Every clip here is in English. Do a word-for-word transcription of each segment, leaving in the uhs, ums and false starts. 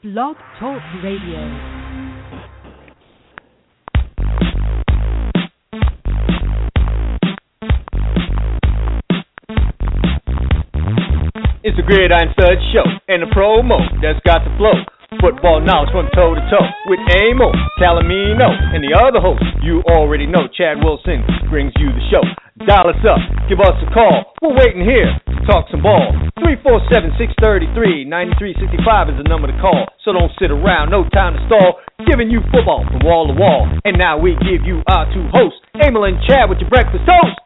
Blog Talk Radio. It's the Gridiron Stud Show and the promo that's got the flow. Football knowledge from toe to toe with Amo, Calamino, and the other host you already know, Chad Wilson, brings you the show. Dial us up, give us a call. We're waiting here to talk some ball. three four seven, six three three, nine three six five is the number to call. So don't sit around, no time to stall. Giving you football from wall to wall. And now we give you our two hosts, Amo and Chad, with your breakfast toast.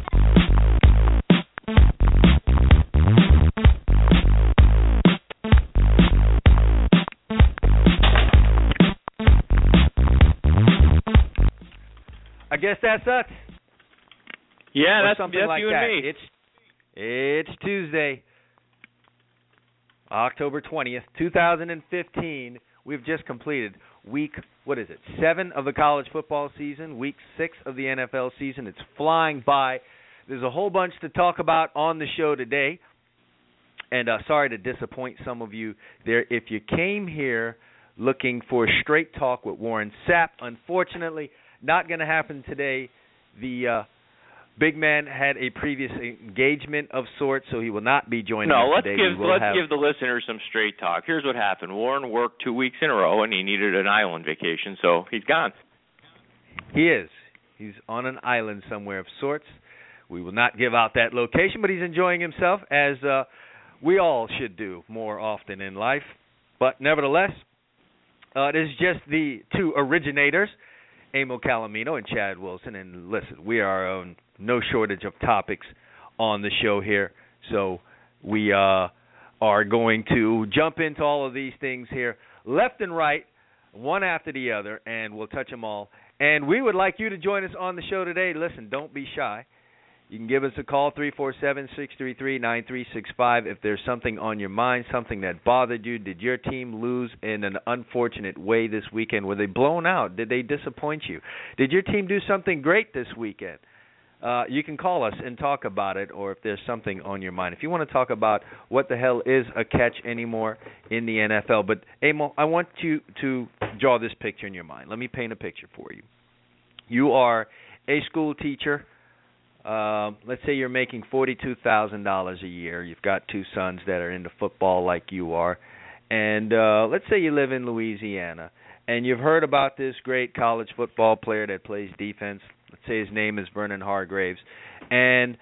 I guess that's us. Yeah, or that's, something that's like you that. and me. It's it's Tuesday, October twentieth, two thousand fifteen. We've just completed week, what is it, seven of the college football season, week six of the N F L season. It's flying by. There's a whole bunch to talk about on the show today. And uh, sorry to disappoint some of you there. If you came here looking for straight talk with Warren Sapp, unfortunately, not going to happen today. The uh, big man had a previous engagement of sorts, so he will not be joining no, us let's today. give let's have... give the listeners some straight talk. Here's what happened. Warren worked two weeks in a row, and he needed an island vacation, so he's gone. He is. He's on an island somewhere of sorts. We will not give out that location, but he's enjoying himself, as uh, we all should do more often in life. But nevertheless, uh, it is just the two originators, Amo Calamino and Chad Wilson. And listen, we are on no shortage of topics on the show here, so we uh, are going to jump into all of these things here, left and right, one after the other, and we'll touch them all. And we would like you to join us on the show today. Listen, don't be shy. You can give us a call, three four seven, six three three, nine three six five, if there's something on your mind, something that bothered you. Did your team lose in an unfortunate way this weekend? Were they blown out? Did they disappoint you? Did your team do something great this weekend? Uh, you can call us and talk about it, or if there's something on your mind. If you want to talk about what the hell is a catch anymore in the N F L. But, Amo, I want you to draw this picture in your mind. Let me paint a picture for you. You are a school teacher. Uh, let's say you're making forty-two thousand dollars a year. You've got two sons that are into football like you are. And uh, let's say you live in Louisiana, and you've heard about this great college football player that plays defense. Let's say his name is Vernon Hargreaves. And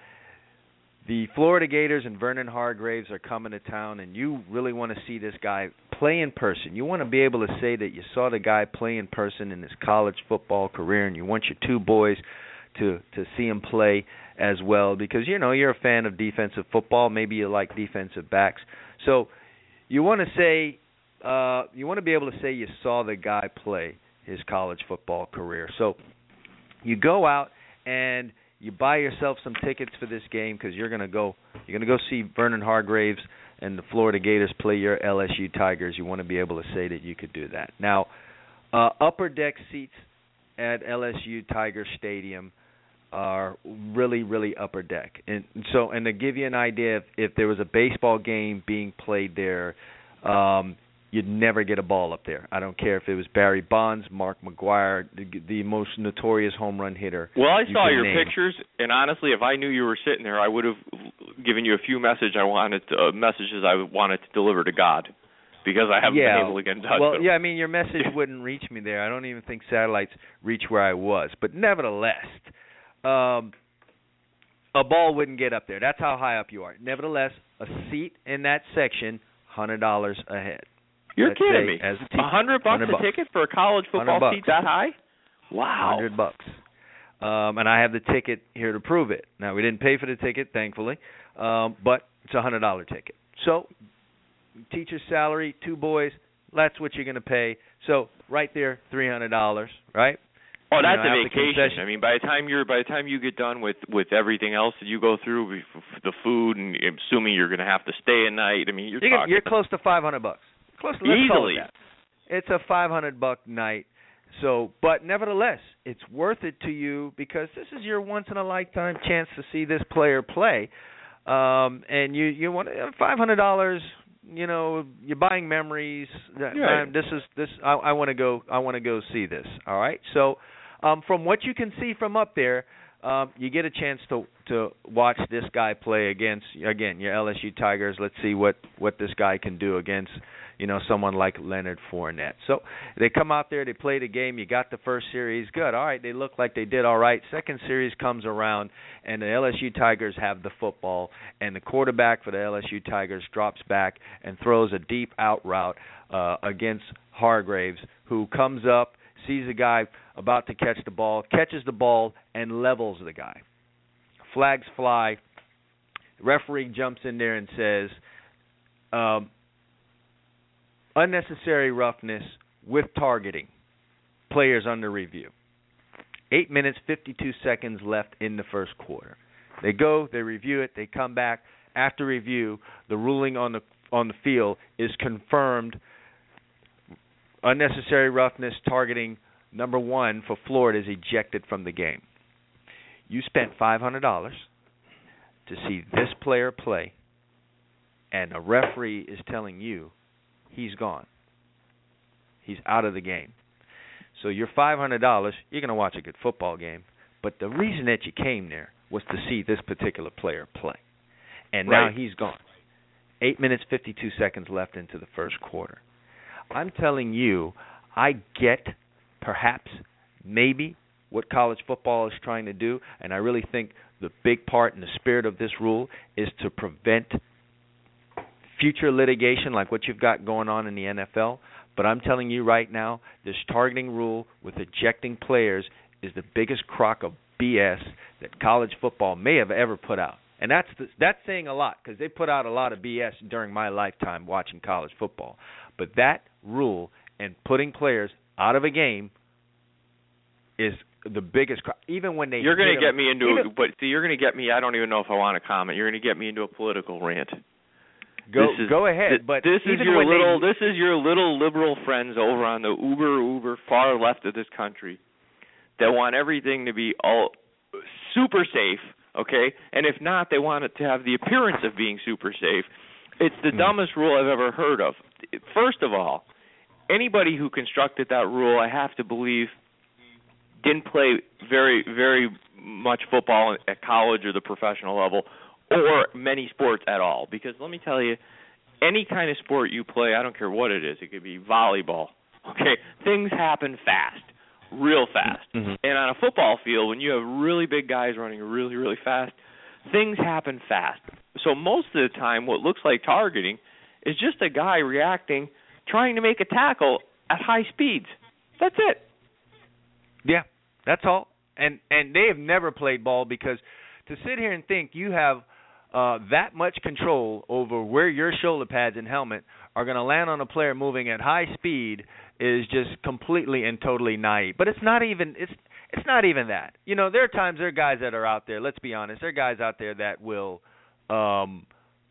the Florida Gators and Vernon Hargreaves are coming to town, and you really want to see this guy play in person. You want to be able to say that you saw the guy play in person in his college football career, and you want your two boys to to see him play as well, because, you know, you're a fan of defensive football. Maybe you like defensive backs. So you want to say, uh, you want to be able to say you saw the guy play his college football career. So you go out and you buy yourself some tickets for this game, because you're going to go you're going to go see Vernon Hargreaves and the Florida Gators play your L S U Tigers. You want to be able to say that you could do that. Now, uh, upper deck seats at L S U Tiger Stadium are really, really upper deck. And so, and to give you an idea, if, if there was a baseball game being played there, um, you'd never get a ball up there. I don't care if it was Barry Bonds, Mark McGwire, the, the most notorious home run hitter. Well, I you saw your name. pictures, and honestly, if I knew you were sitting there, I would have given you a few message I wanted to, uh, messages I wanted to deliver to God, because I haven't yeah. been able to get in touch well, with him. yeah, I mean, your message wouldn't reach me there. I don't even think satellites reach where I was. But nevertheless, um, a ball wouldn't get up there. That's how high up you are. Nevertheless, a seat in that section, one hundred dollars a head. You're Let's kidding say me. As a one hundred bucks a ticket for a college football seat that high? Wow. one hundred bucks. Um, and I have the ticket here to prove it. Now, we didn't pay for the ticket, thankfully, um, but it's a one hundred dollars ticket. So, teacher's salary, two boys, that's what you're going to pay. So, right there, three hundred dollars, right? Oh, that's you know, a vacation. I mean, by the time you're by the time you get done with, with everything else that you go through, the food, and assuming you're going to have to stay at night, I mean, you're you're, talking. You're close to five hundred bucks. Close to, let's easily. Call it that. It's a five hundred buck night. So, but nevertheless, it's worth it to you, because this is your once in a lifetime chance to see this player play, um, and you you want five hundred dollars. you know, you're buying memories. Yeah. Um, this is this. I, I want to go. I want to go see this. All right. So, um, from what you can see from up there, um, you get a chance to to watch this guy play against again your L S U Tigers. Let's see what what this guy can do against, you know, someone like Leonard Fournette. So they come out there, they play the game. You got the first series, good. All right, they look like they did all right. Second series comes around, and the L S U Tigers have the football, and the quarterback for the L S U Tigers drops back and throws a deep out route uh, against Hargraves, who comes up, sees a guy about to catch the ball, catches the ball, and levels the guy. Flags fly. The referee jumps in there and says, um, unnecessary roughness with targeting. Players under review. Eight minutes, fifty-two seconds left in the first quarter. They go, they review it, they come back. After review, the ruling on the on the field is confirmed. Unnecessary roughness, targeting, number one for Florida is ejected from the game. You spent five hundred dollars to see this player play, and a referee is telling you he's gone. He's out of the game. So your five hundred dollars, you're going to watch a good football game, but the reason that you came there was to see this particular player play. And right. now he's gone. Eight minutes, fifty-two seconds left into the first quarter. I'm telling you, I get perhaps, maybe, what college football is trying to do, and I really think the big part and the spirit of this rule is to prevent future litigation like what you've got going on in the N F L. But I'm telling you right now, this targeting rule with ejecting players is the biggest crock of B S that college football may have ever put out. And that's the, that's saying a lot, because they put out a lot of B S during my lifetime watching college football. But that rule and putting players out of a game is the biggest crock. Even when they you're going to get me into, even, a, but see, you're going to get me. I don't even know if I want to comment. You're going to get me into a political rant. Go is, go ahead, th- but this is even your when little they, this is your little liberal friends over on the uber uber far left of this country that want everything to be all super safe, okay? And if not, they want it to have the appearance of being super safe. It's the mm. dumbest rule I've ever heard of. First of all, anybody who constructed that rule, I have to believe, didn't play very very much football at college or the professional level, or many sports at all. Because let me tell you, any kind of sport you play, I don't care what it is, it could be volleyball, okay? Things happen fast, real fast. Mm-hmm. And on a football field, when you have really big guys running really, really fast, things happen fast. So most of the time, what looks like targeting is just a guy reacting, trying to make a tackle at high speeds. That's it. Yeah, that's all. And and they have never played ball, because to sit here and think you have uh, that much control over where your shoulder pads and helmet are going to land on a player moving at high speed is just completely and totally naive. But it's not even it's it's not even that. You know, there are times there are guys that are out there. Let's be honest. There are guys out there that will um,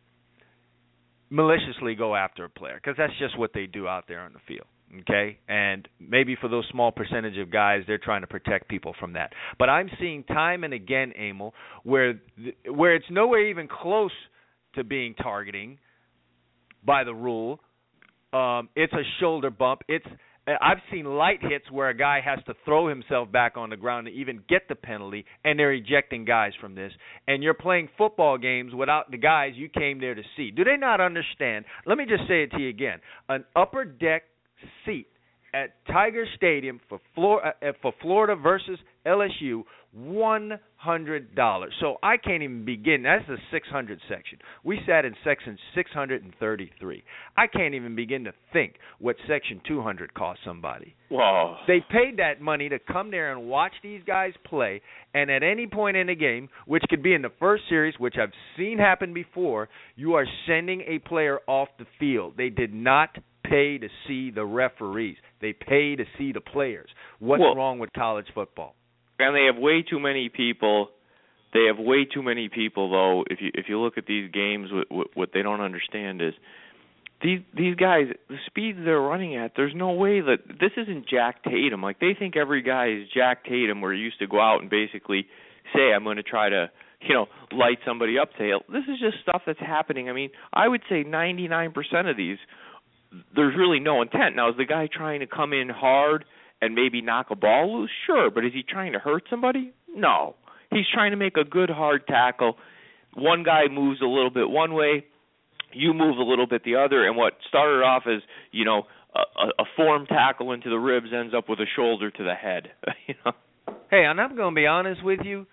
maliciously go after a player, because that's just what they do out there on the field. Okay, and maybe for those small percentage of guys, they're trying to protect people from that. But I'm seeing time and again, Emil, where where it's nowhere even close to being targeting by the rule. Um, it's a shoulder bump. It's I've seen light hits where a guy has to throw himself back on the ground to even get the penalty, and they're ejecting guys from this. And you're playing football games without the guys you came there to see. Do they not understand? Let me just say it to you again. An upper deck seat at Tiger Stadium for Florida, uh, for Florida versus L S U, one hundred dollars. So I can't even begin. That's the six hundred section. We sat in section six hundred thirty-three. I can't even begin to think what section two hundred cost somebody. Whoa. They paid that money to come there and watch these guys play, and at any point in the game, which could be in the first series, which I've seen happen before, you are sending a player off the field. They did not pay to see the referees. They pay to see the players. What's well, wrong with college football? And they have way too many people. They have way too many people, though. If you if you look at these games, what, what, what they don't understand is these these guys, the speeds they're running at. There's no way that this isn't Jack Tatum. Like, they think every guy is Jack Tatum, where he used to go out and basically say, "I'm going to try to you know, light somebody up tail. This is just stuff that's happening. I mean, I would say ninety-nine percent of these, there's really no intent. Now, is the guy trying to come in hard and maybe knock a ball loose? Sure, but is he trying to hurt somebody? No. He's trying to make a good hard tackle. One guy moves a little bit one way, you move a little bit the other, and what started off as, you know, a, a form tackle into the ribs ends up with a shoulder to the head. You know? Hey, and I'm going to be honest with you.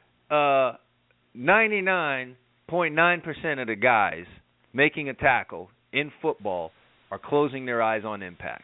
Uh, ninety-nine point nine percent of the guys making a tackle in football are closing their eyes on impact.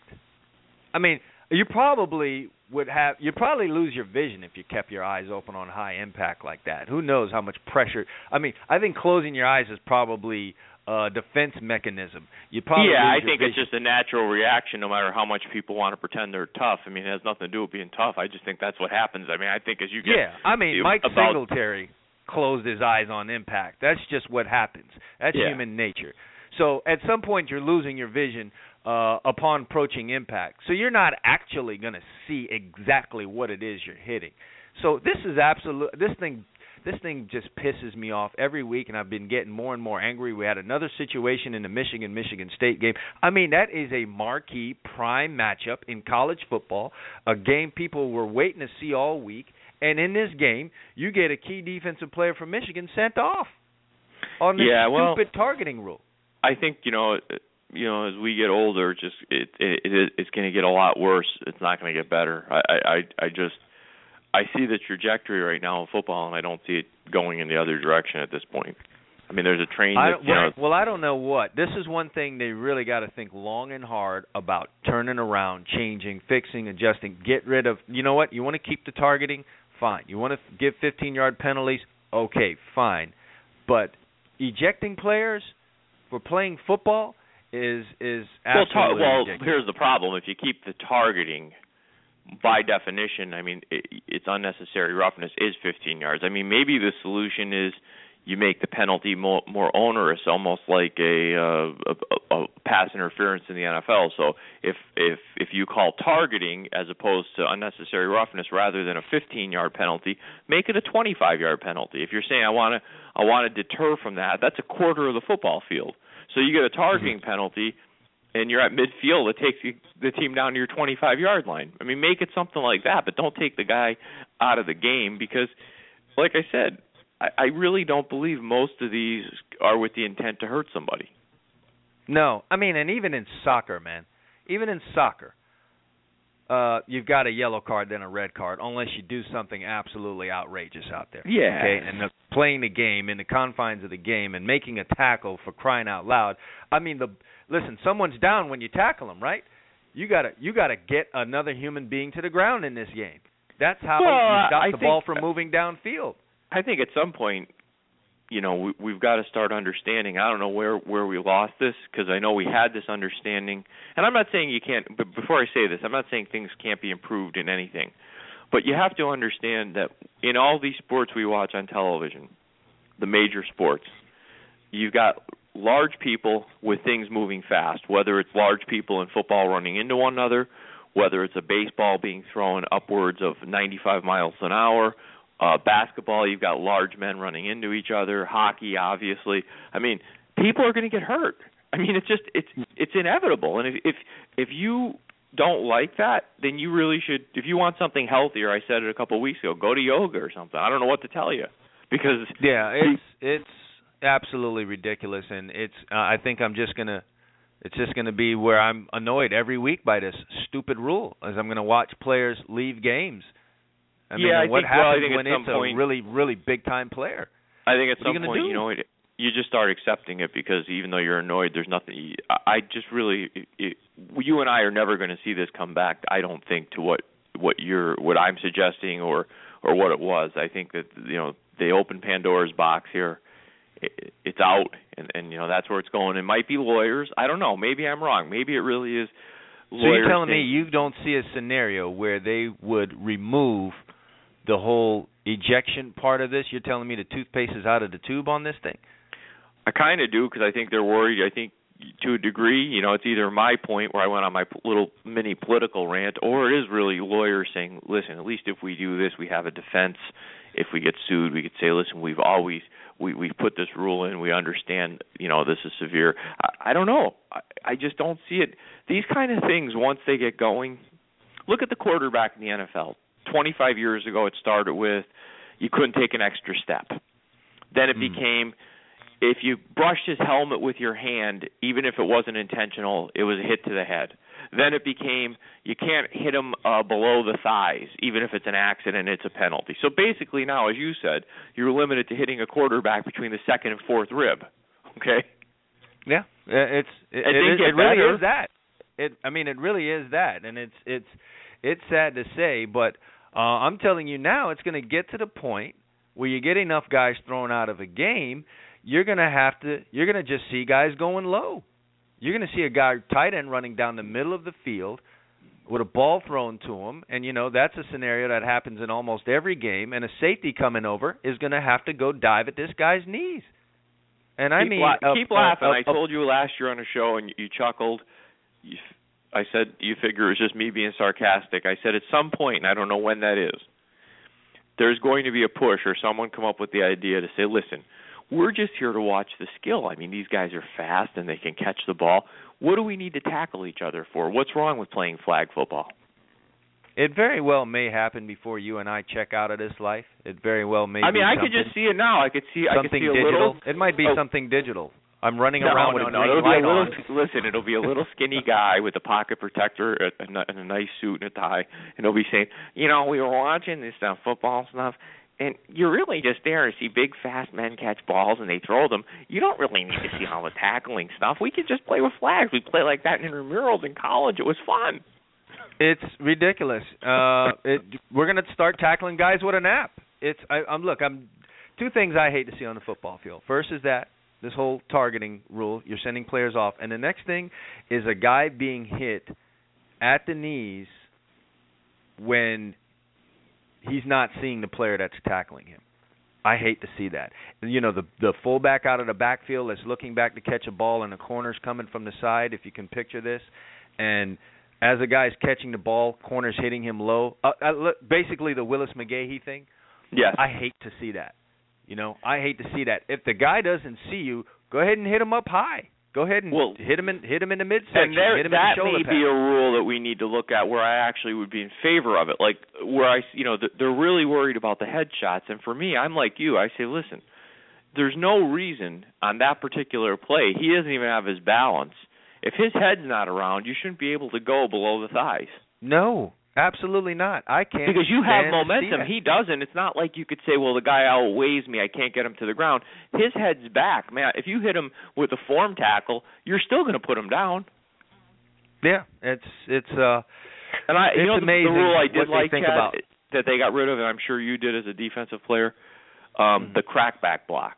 I mean, you probably would have you probably lose your vision if you kept your eyes open on high impact like that. Who knows how much pressure? I mean, I think closing your eyes is probably a defense mechanism. You probably yeah, lose I think your it's just a natural reaction, no matter how much people want to pretend they're tough. I mean, it has nothing to do with being tough. I just think that's what happens. I mean, I think as you get yeah, I mean, Mike about, Singletary closed his eyes on impact. That's just what happens. That's yeah. human nature. So at some point you're losing your vision uh, upon approaching impact. So you're not actually going to see exactly what it is you're hitting. So this is absolute. This thing, this thing just pisses me off every week, and I've been getting more and more angry. We had another situation in the Michigan-Michigan State game. I mean, that is a marquee prime matchup in college football, a game people were waiting to see all week. And in this game, you get a key defensive player from Michigan sent off on this yeah, well, stupid targeting rule. I think you know, you know, as we get older, just it, it, it it's going to get a lot worse. It's not going to get better. I, I, I just I see the trajectory right now in football, and I don't see it going in the other direction at this point. I mean, there's a train. That, I, you well, know, well, I don't know what. This is one thing they really got to think long and hard about: turning around, changing, fixing, adjusting. Get rid of. You know what? You want to keep the targeting? Fine. You want to give fifteen-yard penalties? Okay, fine. But ejecting players for playing football is is absolutely well, tar- well ridiculous. Here's the problem: if you keep the targeting, by definition, I mean, it, it's unnecessary roughness is fifteen yards. I mean, maybe the solution is you make the penalty more, more onerous, almost like a, uh, a, a pass interference in the N F L. So if if if you call targeting as opposed to unnecessary roughness rather than a fifteen-yard penalty, make it a twenty-five-yard penalty. If you're saying I want to I want to deter from that, that's a quarter of the football field. So you get a targeting mm-hmm. penalty, and you're at midfield. It takes you, the team down to your twenty-five-yard line. I mean, make it something like that, but don't take the guy out of the game because, like I said, I really don't believe most of these are with the intent to hurt somebody. No. I mean, and even in soccer, man, even in soccer, uh, you've got a yellow card, then a red card, unless you do something absolutely outrageous out there. Yeah. Okay? And the, playing the game in the confines of the game and making a tackle for crying out loud. I mean, the listen, someone's down when you tackle them, right? You gotta you gotta get another human being to the ground in this game. That's how well, you stop I the think, ball from moving downfield. I think at some point, you know, we, we've got to start understanding. I don't know where, where we lost this because I know we had this understanding. And I'm not saying you can't, but before I say this, I'm not saying things can't be improved in anything. But you have to understand that in all these sports we watch on television, the major sports, you've got large people with things moving fast, whether it's large people in football running into one another, whether it's a baseball being thrown upwards of ninety-five miles an hour. Uh, basketball, you've got large men running into each other. Hockey, obviously. I mean, people are going to get hurt. I mean, it's just it's it's inevitable. And if if if you don't like that, then you really should. If you want something healthier, I said it a couple of weeks ago. Go to yoga or something. I don't know what to tell you because yeah, it's it's absolutely ridiculous, and it's. Uh, I think I'm just gonna. It's just going to be where I'm annoyed every week by this stupid rule, as I'm going to watch players leave games. I mean, yeah, I what think, happens well, I when think it's point, a really, really big-time player? I think at what some point, do? you know, it, you just start accepting it because even though you're annoyed, there's nothing. I just really, it, it, you and I are never going to see this come back. I don't think to what what you're, what I'm suggesting, or or what it was. I think that you know they opened Pandora's box here. It, it's out, and and you know that's where it's going. It might be lawyers. I don't know. Maybe I'm wrong. Maybe it really is. So you're telling me you don't see a scenario where they would remove the whole ejection part of this? You're telling me the toothpaste is out of the tube on this thing? I kind of do because I think they're worried. I think to a degree. You know, it's either my point where I went on my little mini political rant, or it is really lawyers saying, listen, at least if we do this, we have a defense. If we get sued, we could say, listen, we've always we we put this rule in. We understand, you know, this is severe. I, I don't know. I, I just don't see it. These kind of things, once they get going, look at the quarterback in the N F L. twenty-five years ago, it started with you couldn't take an extra step. Then it mm. became if you brushed his helmet with your hand, even if it wasn't intentional, it was a hit to the head. Then it became you can't hit him uh, below the thighs, even if it's an accident, it's a penalty. So basically now, as you said, you're limited to hitting a quarterback between the second and fourth rib. Okay? Yeah, it's it, it, it, it really is that. It I mean, it really is that, and it's it's it's sad to say, but uh, I'm telling you now, it's going to get to the point where you get enough guys thrown out of a game, you're going to have to you're going to just see guys going low. You're going to see a guy tight end running down the middle of the field with a ball thrown to him, and you know that's a scenario that happens in almost every game. And a safety coming over is going to have to go dive at this guy's knees. And I keep mean, la- uh, keep laughing. Uh, uh, I told you last year on a show, and you, you chuckled. You, I said you figure it was just me being sarcastic. I said at some point, and I don't know when that is, there's going to be a push or someone come up with the idea to say, listen, we're just here to watch the skill. I mean, these guys are fast and they can catch the ball. What do we need to tackle each other for? What's wrong with playing flag football? It very well may happen before you and I check out of this life. It very well may. I mean, be I could just see it now. I could see. Something I could see a digital. little. It might be oh. something digital. I'm running no, around no, with no, a green it'll light be a little, on. Listen, it'll be a little skinny guy with a pocket protector and a, and a nice suit and a tie, and he'll be saying, you know, we were watching this stuff, football stuff, and you're really just there to see big, fast men catch balls and they throw them. You don't really need to see all the tackling stuff. We could just play with flags. We play like that in intramurals in college. It was fun. It's ridiculous. Uh, it, we're going to start tackling guys with an app. It's I, I'm look. I'm two things I hate to see on the football field. First is that this whole targeting rule. You're sending players off, and the next thing is a guy being hit at the knees when he's not seeing the player that's tackling him. I hate to see that. You know, the the fullback out of the backfield that's looking back to catch a ball, and the corner's coming from the side. If you can picture this, and as the guy's catching the ball, corner's hitting him low. Uh, uh, basically, the Willis McGahee thing. Yes. I hate to see that. You know, I hate to see that. If the guy doesn't see you, go ahead and hit him up high. Go ahead and well, hit him in hit him in the midsection. And there, hit him that in the shoulder may pad. be a rule that we need to look at where I actually would be in favor of it. Like where I, you know, they're really worried about the headshots, and for me, I'm like you. I say, listen, there's no reason on that particular play. He doesn't even have his balance. If his head's not around, you shouldn't be able to go below the thighs. No. Absolutely not. I can't. Because you have momentum. He doesn't. It's not like you could say, well, the guy outweighs me. I can't get him to the ground. His head's back. Man, if you hit him with a form tackle, you're still going to put him down. Yeah, it's it's uh, and I, it's you know, amazing the rule I did what like they think Chad, about. that they got rid of, and I'm sure you did as a defensive player, um, mm-hmm. the crackback block.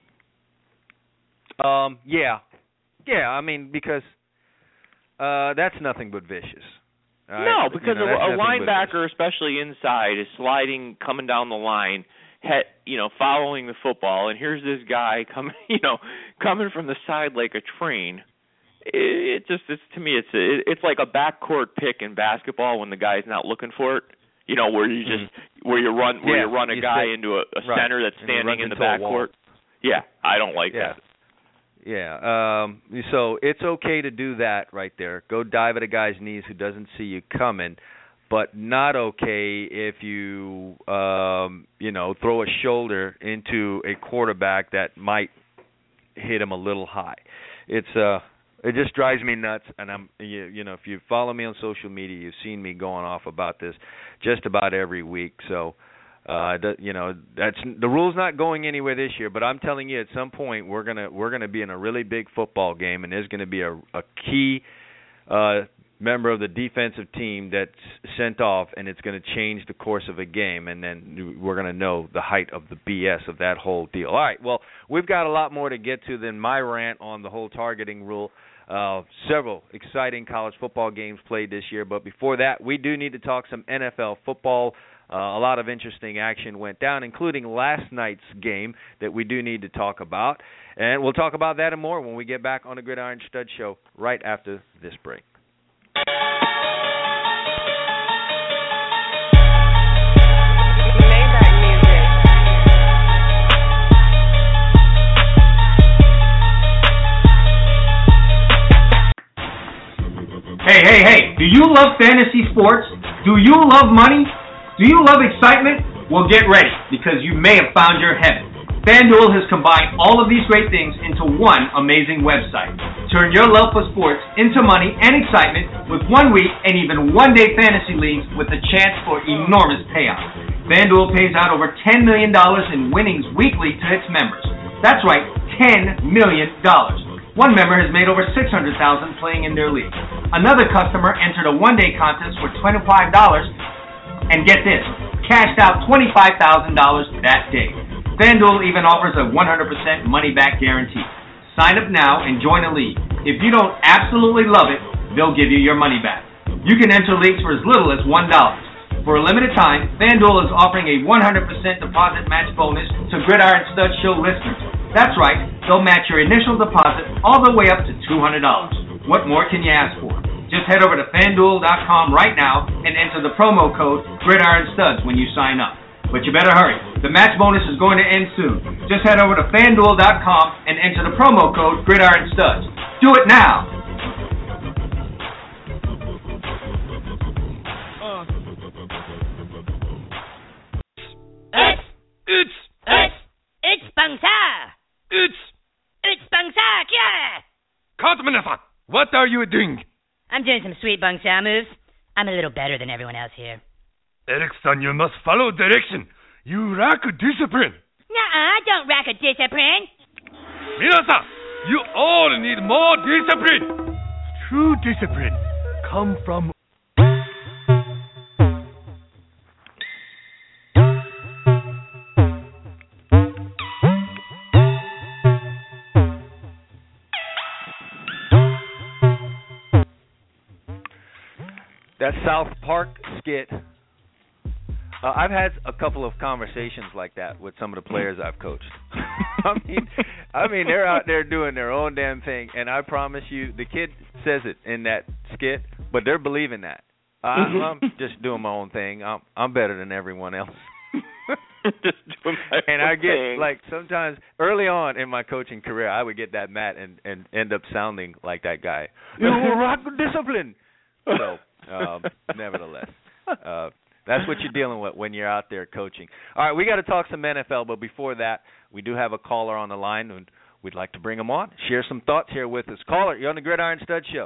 Um. Yeah. Yeah. I mean, because uh, that's nothing but vicious. Right? No, because you know, a, a linebacker, especially inside, is sliding, coming down the line, head, you know, following the football, and here's this guy coming, you know, coming from the side like a train. It, it just, it's to me, it's a, it's like a backcourt pick in basketball when the guy's not looking for it. You know, where you just mm-hmm. where you run where yeah, you run a you guy sit, into a, a right. center that's standing in the backcourt. Yeah, I don't like yeah. that. Yeah, um, so it's okay to do that right there. Go dive at a guy's knees who doesn't see you coming, but not okay if you, um, you know, throw a shoulder into a quarterback that might hit him a little high. It's uh, it just drives me nuts, and I'm, you, you know, if you follow me on social media, you've seen me going off about this just about every week. So. Uh, that, you know, that's the rule's not going anywhere this year. But I'm telling you, at some point we're gonna we're gonna be in a really big football game, and there's gonna be a, a key uh, member of the defensive team that's sent off, and it's gonna change the course of a game, and then we're gonna know the height of the B S of that whole deal. All right, well, we've got a lot more to get to than my rant on the whole targeting rule. Uh, several exciting college football games played this year, but before that, we do need to talk some N F L football. Uh, a lot of interesting action went down, including last night's game that we do need to talk about. And we'll talk about that and more when we get back on the Gridiron Stud Show right after this break. Hey, hey, hey, do you love fantasy sports? Do you love money? Do you love excitement? Well, get ready, because you may have found your heaven. FanDuel has combined all of these great things into one amazing website. Turn your love for sports into money and excitement with one week and even one-day fantasy leagues with a chance for enormous payouts. FanDuel pays out over ten million dollars in winnings weekly to its members. That's right, ten million dollars. One member has made over six hundred thousand dollars playing in their league. Another customer entered a one-day contest for twenty-five dollars and get this, cashed out twenty-five thousand dollars that day. FanDuel even offers a one hundred percent money-back guarantee. Sign up now and join a league. If you don't absolutely love it, they'll give you your money back. You can enter leagues for as little as one dollar. For a limited time, FanDuel is offering a one hundred percent deposit match bonus to Gridiron Stud Show listeners. That's right, they'll match your initial deposit all the way up to two hundred dollars. What more can you ask for? Just head over to FanDuel dot com right now and enter the promo code GridironStuds when you sign up. But you better hurry. The match bonus is going to end soon. Just head over to FanDuel dot com and enter the promo code GridironStuds. Do it now! Uh. It's, it's, it's, it's Bangsa! It's... It's Bangsa, yeah! Cartman, what are you doing? I'm doing some sweet Bangsa moves. I'm a little better than everyone else here. Erickson, you must follow direction. You lack discipline. Nuh-uh, I don't lack a discipline. Minasan, you all need more discipline. True discipline come from... That South Park skit, uh, I've had a couple of conversations like that with some of the players I've coached. I mean, I mean, they're out there doing their own damn thing, and I promise you, the kid says it in that skit, but they're believing that. I'm, I'm just doing my own thing. I'm I'm better than everyone else. Just doing my and own I get thing. like sometimes early on in my coaching career, I would get that mad and and end up sounding like that guy. You rock discipline. So. Um, nevertheless, uh, that's what you're dealing with when you're out there coaching. All right, we got to talk some N F L, but before that, we do have a caller on the line, and we'd like to bring him on, share some thoughts here with us. Caller, you're on the Gridiron Stud Show.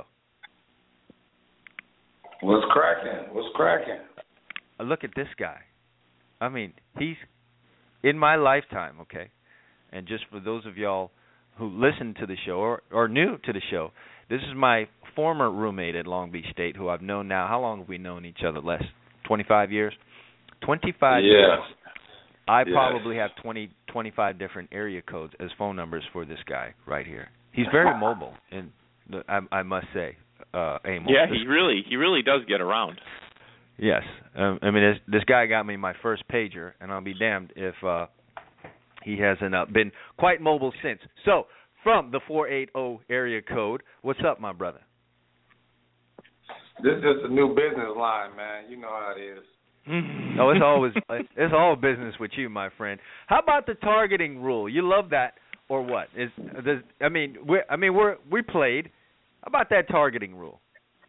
What's cracking? What's cracking? Uh, look at this guy. I mean, he's in my lifetime, okay? And just for those of y'all who listen to the show or, or new to the show, this is my former roommate at Long Beach State, who I've known now. How long have we known each other? Less twenty-five years? twenty-five yeah. years. I yes. probably have twenty, twenty-five different area codes as phone numbers for this guy right here. He's very mobile, and I, I must say, uh, Amos. Yeah, he really, he really does get around. Yes, um, I mean this, this guy got me my first pager, and I'll be damned if uh, he hasn't uh, been quite mobile since. So. From the four eighty area code, what's up, my brother? This is just a new business line, man. You know how it is. No, it's always it's all business with you, my friend. How about the targeting rule? You love that, or what? Is does, I mean, we I mean we're we played. How about that targeting rule?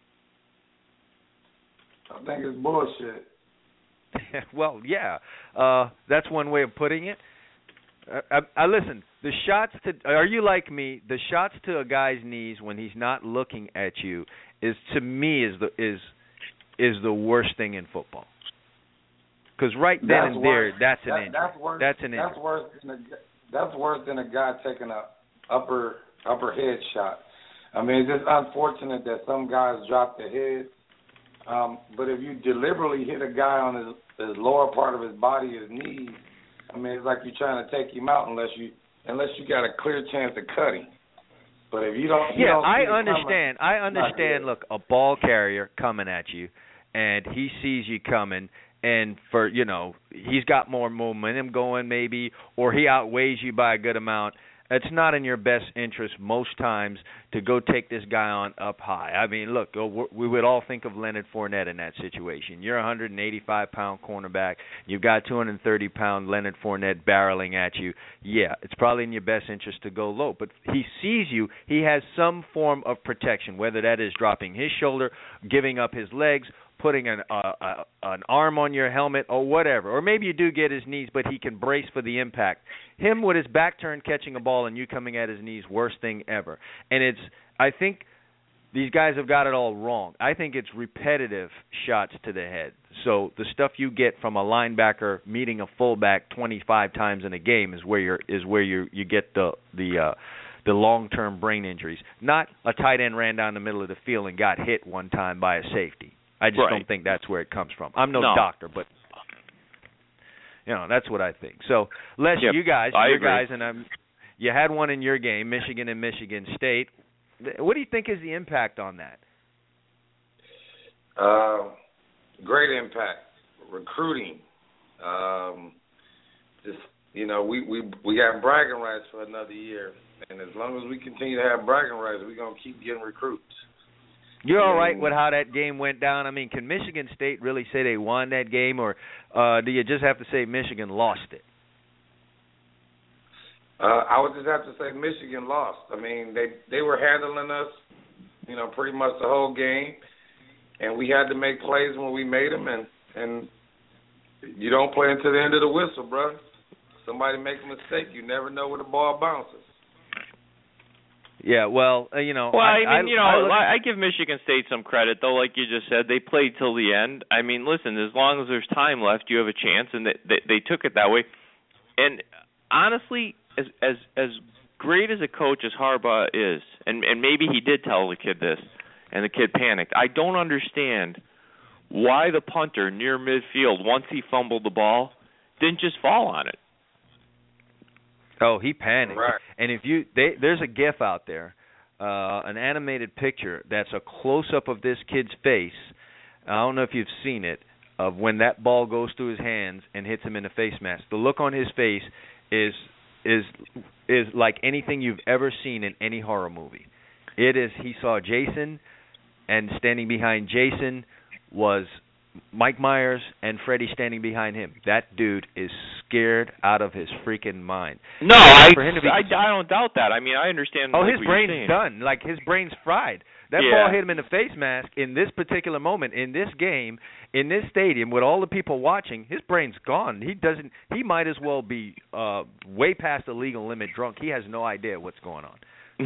I think it's bullshit. Well, yeah, uh, that's one way of putting it. I, I, I listen. The shots to are you like me? The shots to a guy's knees when he's not looking at you is to me is the is is the worst thing in football. Because right then that's and worse. there, that's an that, injury. That's worse. That's an injury. That's worse than a that's worse than a guy taking a upper upper head shot. I mean, it's just unfortunate that some guys drop their head. Um, but if you deliberately hit a guy on his, his lower part of his body, his knees, I mean, it's like you're trying to take him out unless you unless you got a clear chance of cutting. But if you don't, you yeah, don't I see understand. Coming, I understand. Look, a ball carrier coming at you, and he sees you coming, and for you know, he's got more momentum going, maybe, or he outweighs you by a good amount. It's not in your best interest most times to go take this guy on up high. I mean, look, we would all think of Leonard Fournette in that situation. You're a one hundred eighty-five pound cornerback. You've got two hundred thirty pound Leonard Fournette barreling at you. Yeah, it's probably in your best interest to go low. But he sees you. He has some form of protection, whether that is dropping his shoulder, giving up his legs, putting an uh, uh, an arm on your helmet or whatever. Or maybe you do get his knees, but he can brace for the impact. Him with his back turned catching a ball and you coming at his knees, worst thing ever. And it's, I think these guys have got it all wrong. I think it's repetitive shots to the head. So the stuff you get from a linebacker meeting a fullback twenty-five times in a game is where you're is where you you get the the uh, the long-term brain injuries. Not a tight end ran down the middle of the field and got hit one time by a safety. I just right. don't think that's where it comes from. I'm no, no. doctor, but you know that's what I think. So, Les, yep. you guys, I your agree. guys, and I'm, you had one in your game, Michigan and Michigan State. What do you think is the impact on that? Uh, great impact. Recruiting. Um, just you know, we we we got bragging rights for another year, and as long as we continue to have bragging rights, we're gonna keep getting recruits. You're all right with how that game went down? I mean, can Michigan State really say they won that game, or uh, do you just have to say Michigan lost it? Uh, I would just have to say Michigan lost. I mean, they they were handling us, you know, pretty much the whole game, and we had to make plays when we made them, and, and you don't play until the end of the whistle, bro. Somebody make a mistake, you never know where the ball bounces. Yeah, well, uh, you know. Well, I, I mean, you know, I, look, I give Michigan State some credit, though. Like you just said, they played till the end. I mean, listen, as long as there's time left, you have a chance, and they they, they took it that way. And honestly, as as as great as a coach as Harbaugh is, and and maybe he did tell the kid this, and the kid panicked. I don't understand why the punter near midfield, once he fumbled the ball, didn't just fall on it. Oh, he panicked. Right. And if you, they, there's a GIF out there, uh, an animated picture that's a close-up of this kid's face. I don't know if you've seen it, of when that ball goes through his hands and hits him in the face mask. The look on his face is is is like anything you've ever seen in any horror movie. It is. He saw Jason, and standing behind Jason was Mike Myers and Freddie standing behind him. That dude is scared out of his freaking mind. No, I, for him to be, I, I don't doubt that. I mean, I understand. Oh, like, his what brain's you're saying. done. Like, his brain's fried. That Yeah. ball hit him in the face mask in this particular moment, in this game, in this stadium, with all the people watching. His brain's gone. He doesn't. He might as well be uh, way past the legal limit drunk. He has no idea what's going on.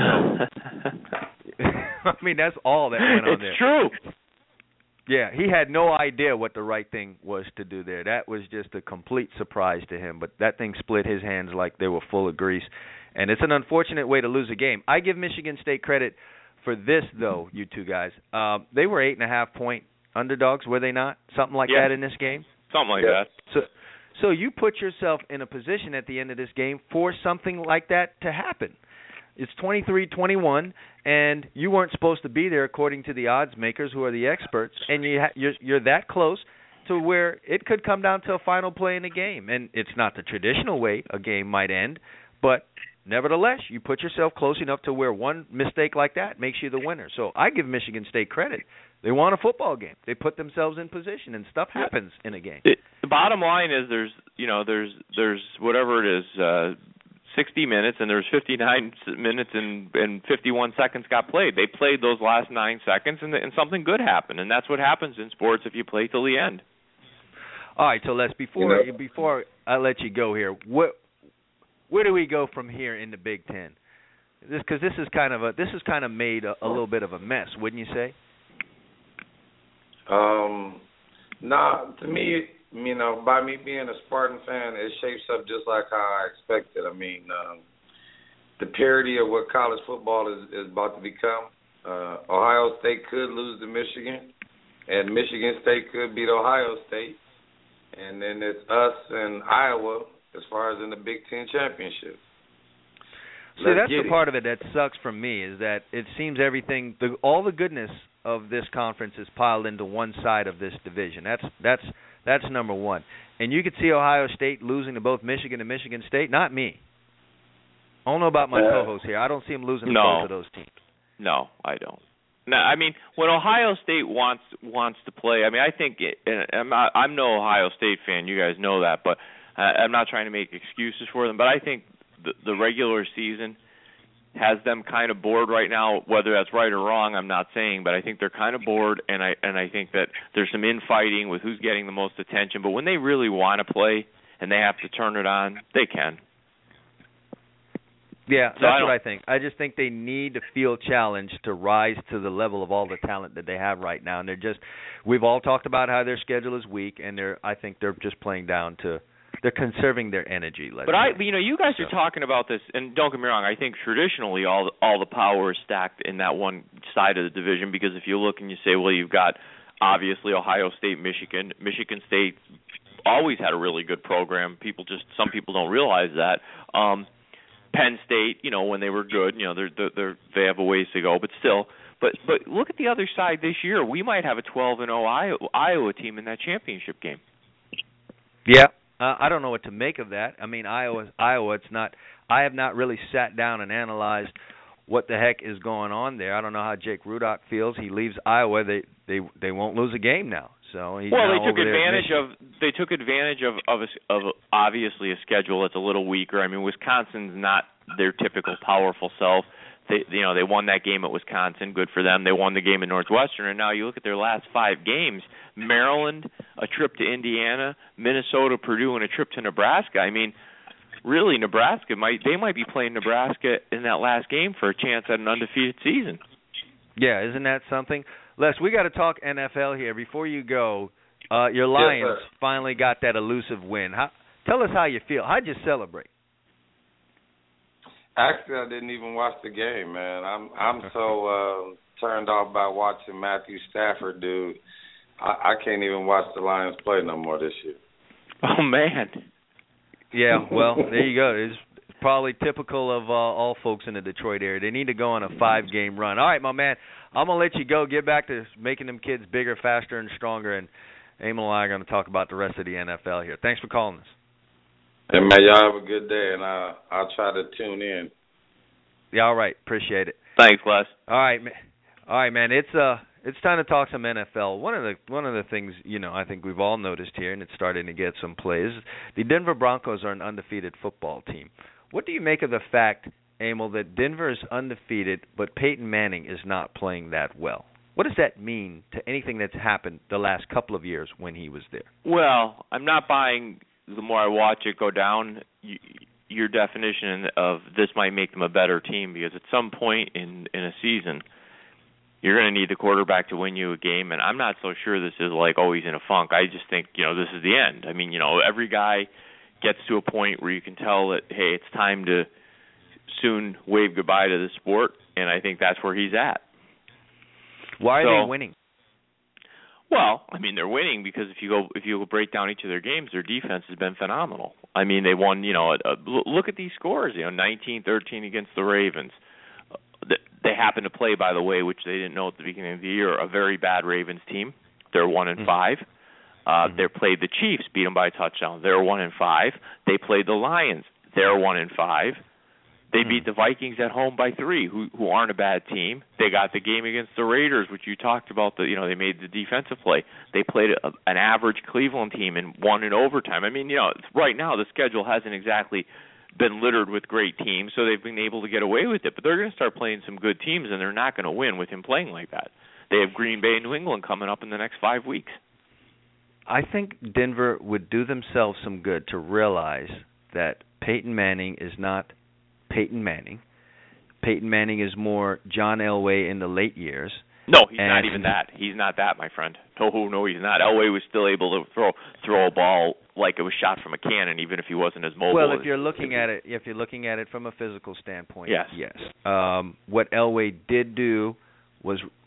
So, I mean, that's all that went on it's there. It's true. Yeah, he had no idea what the right thing was to do there. That was just a complete surprise to him. But that thing split his hands like they were full of grease. And it's an unfortunate way to lose a game. I give Michigan State credit for this, though, you two guys. Uh, they were eight and a half point underdogs, were they not? Something like Yeah. that in this game? Something like Yeah. that. So, so you put yourself in a position at the end of this game for something like that to happen. It's twenty-three twenty-one, and you weren't supposed to be there according to the odds makers, who are the experts, and you ha- you're, you're that close to where it could come down to a final play in the game. And it's not the traditional way a game might end, but nevertheless, you put yourself close enough to where one mistake like that makes you the winner. So I give Michigan State credit. They won a football game. They put themselves in position, and stuff happens in a game. It, the bottom line is there's, you know, there's there's whatever it is, uh, sixty minutes, and there's fifty-nine minutes and, and fifty-one seconds got played. They played those last nine seconds, and, and something good happened, and that's what happens in sports if you play till the end. All right, so Les, before You know- before I let you go here, what where do we go from here in the Big Ten? This because this is kind of a this has kind of made a, a little bit of a mess, wouldn't you say? Um, nah, to me, you know, by me being a Spartan fan, it shapes up just like how I expected. I mean, um, the parody of what college football is, is about to become. Uh, Ohio State could lose to Michigan, and Michigan State could beat Ohio State, and then it's us and Iowa as far as in the Big Ten championship. See, Let's that's get the it. part of it that sucks from me is that it seems everything, the, all the goodness of this conference is piled into one side of this division. That's that's that's number one. And you could see Ohio State losing to both Michigan and Michigan State. Not me. I don't know about my Uh, co-host here. I don't see him losing to No. both of those teams. No, I don't. No, I mean when Ohio State wants wants to play. I mean, I think it, and I'm not, I'm no Ohio State fan. You guys know that, but uh, I'm not trying to make excuses for them. But I think the, the regular season has them kind of bored right now. Whether that's right or wrong, I'm not saying, but I think they're kind of bored, and I and I think that there's some infighting with who's getting the most attention. But when they really want to play and they have to turn it on, they can. Yeah, So that's I what I don't- think. I just think they need to feel challenged to rise to the level of all the talent that they have right now. And they're just, we've all talked about how their schedule is weak, and they're, I think they're just playing down to, they're conserving their energy. Let's But I, say. you know, you guys are So. talking about this, and don't get me wrong. I think traditionally all all the power is stacked in that one side of the division because if you look and you say, well, you've got obviously Ohio State, Michigan, Michigan State always had a really good program. People just some people don't realize that. Um, Penn State, you know, when they were good, you know, they're, they're, they're they have a ways to go, but still. But but look at the other side this year. We might have a twelve and oh Iowa, Iowa team in that championship game. Yeah, uh, I don't know what to make of that. I mean, Iowa, Iowa. It's not. I have not really sat down and analyzed what the heck is going on there. I don't know how Jake Rudock feels. He leaves Iowa. They they they won't lose a game now. So he's well, now they took over there at advantage Michigan. of they took advantage of of, a, of obviously a schedule that's a little weaker. I mean, Wisconsin's not their typical powerful self. They you know they won that game at Wisconsin, good for them. They won the game at Northwestern, and now you look at their last five games: Maryland, a trip to Indiana, Minnesota, Purdue, and a trip to Nebraska. I mean, really, Nebraska might they might be playing Nebraska in that last game for a chance at an undefeated season. Yeah, isn't that something? Les, we got to talk N F L here. Before you go, uh, your Lions sir. finally got that elusive win. How, tell us how you feel. How'd you celebrate? Actually, I didn't even watch the game, man. I'm I'm so uh, turned off by watching Matthew Stafford, dude. I, I can't even watch the Lions play no more this year. Oh man. Yeah, well, there you go. It's probably typical of uh, all folks in the Detroit area. They need to go on a five-game run. All right, my man, I'm going to let you go. Get back to making them kids bigger, faster, and stronger, and Emil and I are going to talk about the rest of the N F L here. Thanks for calling us. Hey, man, y'all have a good day, and uh, I'll try to tune in. Yeah, all right. Appreciate it. Thanks, Les. All right, man. All right, man. It's uh, it's time to talk some N F L. One of the one of the things you know I think we've all noticed here, and it's starting to get some plays. The Denver Broncos are an undefeated football team. What do you make of the fact, Emil, that Denver is undefeated, but Peyton Manning is not playing that well? What does that mean to anything that's happened the last couple of years when he was there? Well, I'm not buying. The more I watch it go down, you, your definition of this might make them a better team because at some point in in a season, you're going to need the quarterback to win you a game, and I'm not so sure this is like always in a funk. I just think you know this is the end. I mean, you know, every guy gets to a point where you can tell that hey, it's time to soon wave goodbye to the sport, and I think that's where he's at. Why are So, they winning? Well, I mean they're winning because if you go if you go break down each of their games, their defense has been phenomenal. I mean they won, you know, a, a, look at these scores, you know, nineteen thirteen against the Ravens. Uh, they happen to play, by the way, which they didn't know at the beginning of the year, a very bad Ravens team. They're one and Mm-hmm. five. Uh, Mm-hmm. They played the Chiefs, beat them by a touchdown. They're one and five. They played the Lions. They're one and five. They beat the Vikings at home by three, who who aren't a bad team. They got the game against the Raiders, which you talked about. The you know they made the defensive play. They played a, an average Cleveland team and won in overtime. I mean, you know, right now the schedule hasn't exactly been littered with great teams, so they've been able to get away with it. But they're going to start playing some good teams, and they're not going to win with him playing like that. They have Green Bay and New England coming up in the next five weeks. I think Denver would do themselves some good to realize that Peyton Manning is not Peyton Manning. Peyton Manning is more John Elway in the late years. No, he's And not even that. He's not that, my friend. No, no, he's not. Elway was still able to throw throw a ball like it was shot from a cannon, even if he wasn't as mobile. Well, as, if you're looking at it, if you're looking at it from a physical standpoint, Yes. yes. Um, what Elway did do was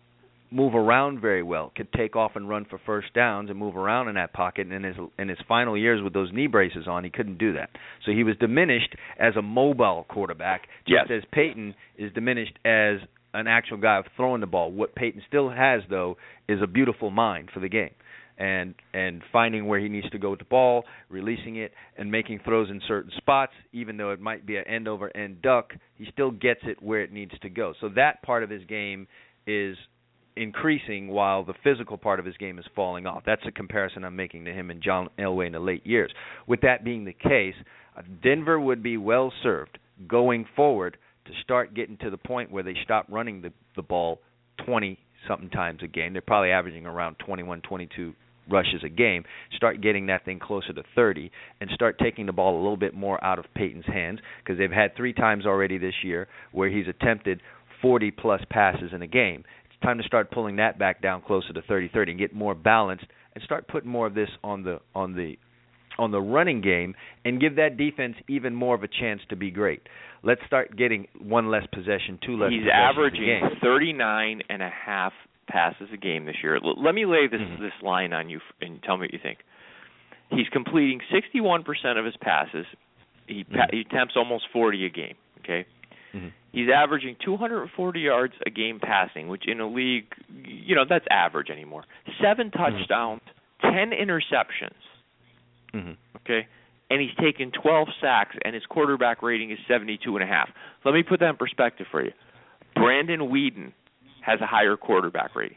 move around very well, could take off and run for first downs and move around in that pocket. And in his in his final years with those knee braces on, he couldn't do that. So he was diminished as a mobile quarterback, just yes. as Peyton is diminished as an actual guy of throwing the ball. What Peyton still has, though, is a beautiful mind for the game. And and finding where he needs to go with the ball, releasing it, and making throws in certain spots, even though it might be an end-over-end duck, he still gets it where it needs to go. So that part of his game is increasing while the physical part of his game is falling off. That's a comparison I'm making to him and John Elway in the late years. With that being the case, Denver would be well served going forward to start getting to the point where they stop running the, the ball twenty-something times a game. They're probably averaging around twenty-one, twenty-two rushes a game. Start getting that thing closer to thirty and start taking the ball a little bit more out of Peyton's hands, because they've had three times already this year where he's attempted forty-plus passes in a game. It's time to start pulling that back down closer to thirty thirty and get more balanced and start putting more of this on the on the on the running game and give that defense even more of a chance to be great. Let's start getting one less possession, two less He's possessions averaging a game. thirty-nine and a half passes a game this year. L- let me lay this Mm-hmm. this line on you f- and tell me what you think. He's completing sixty-one percent of his passes. He, pa- Mm-hmm. he attempts almost forty a game, okay? Mm-hmm. He's averaging two hundred forty yards a game passing, which in a league, you know, that's average anymore. Seven touchdowns, mm-hmm. ten interceptions, Mm-hmm. okay? And he's taken twelve sacks, and his quarterback rating is seventy-two and a half. Let me put that in perspective for you. Brandon Whedon has a higher quarterback rating.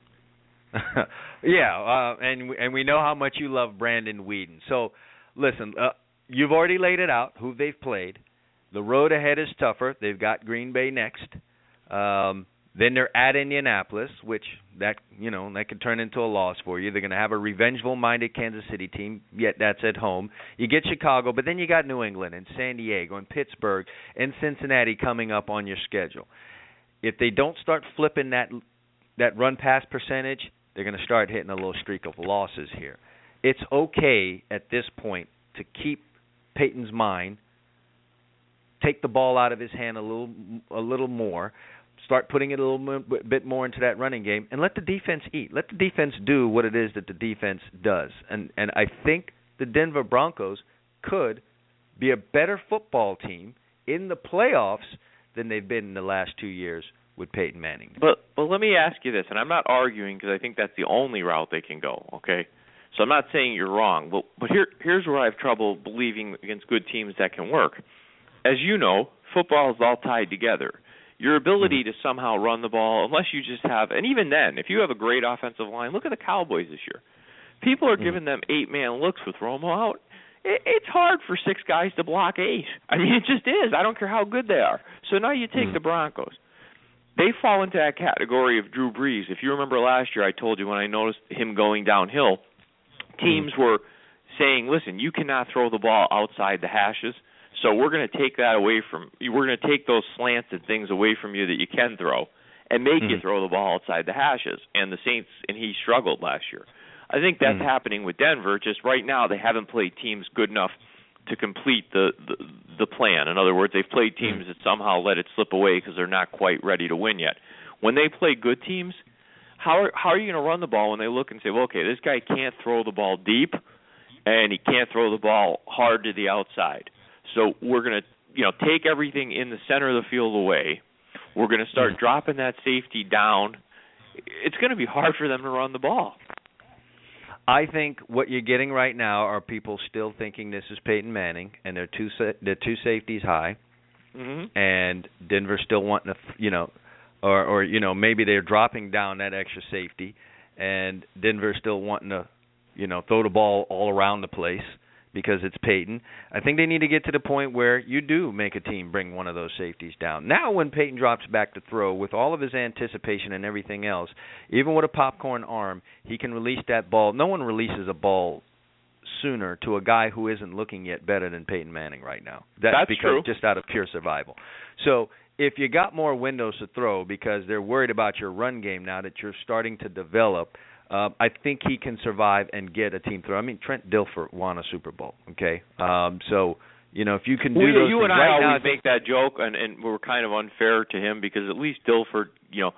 yeah, uh, and and we know how much you love Brandon Whedon. So, listen, uh, you've already laid it out, who they've played. The road ahead is tougher. They've got Green Bay next. Um, then they're at Indianapolis, which that you know that could turn into a loss for you. They're going to have a revengeful-minded Kansas City team, yet that's at home. You get Chicago, but then you got New England and San Diego and Pittsburgh and Cincinnati coming up on your schedule. If they don't start flipping that that run-pass percentage, they're going to start hitting a little streak of losses here. It's okay at this point to keep Peyton's mind, take the ball out of his hand a little a little more, start putting it a little bit more into that running game, and let the defense eat. Let the defense do what it is that the defense does. And and I think the Denver Broncos could be a better football team in the playoffs than they've been in the last two years with Peyton Manning. But but let me ask you this, and I'm not arguing because I think that's the only route they can go, okay? So I'm not saying you're wrong, but but here here's where I have trouble believing against good teams that can work. As you know, football is all tied together. Your ability to somehow run the ball, unless you just have, and even then, if you have a great offensive line, look at the Cowboys this year. People are giving them eight-man looks with Romo out. It, it's hard for six guys to block eight. I mean, it just is. I don't care how good they are. So now you take the Broncos. They fall into that category of Drew Brees. If you remember last year, I told you when I noticed him going downhill, teams were saying, listen, you cannot throw the ball outside the hashes. So we're going to take that away from you. We're going to take those slants and things away from you that you can throw and make mm-hmm. you throw the ball outside the hashes. And the Saints, and he struggled last year. I think that's mm-hmm. happening with Denver. Just right now they haven't played teams good enough to complete the, the, the plan. In other words, they've played teams mm-hmm. that somehow let it slip away because they're not quite ready to win yet. When they play good teams, how are, how are you going to run the ball when they look and say, well, okay, this guy can't throw the ball deep and he can't throw the ball hard to the outside. So we're going to, you know, take everything in the center of the field away. We're going to start mm-hmm. dropping that safety down. It's going to be hard for them to run the ball. I think what you're getting right now are people still thinking this is Peyton Manning, and they're two sa- they're two safeties high, mm-hmm. and Denver still wanting to, you know, or or you know maybe they're dropping down that extra safety, and Denver still wanting to, you know, throw the ball all around the place because it's Peyton. I think they need to get to the point where you do make a team bring one of those safeties down. Now when Peyton drops back to throw, with all of his anticipation and everything else, even with a popcorn arm, he can release that ball. No one releases a ball sooner to a guy who isn't looking yet better than Peyton Manning right now. That's, That's because true. Just out of pure survival. So if you got more windows to throw because they're worried about your run game now that you're starting to develop, Uh, I think he can survive and get a team through. I mean, Trent Dilfer won a Super Bowl, okay? Um, so, you know, if you can do well, those you things and I right always now, make that joke, and, and we're kind of unfair to him because at least Dilfer, you know,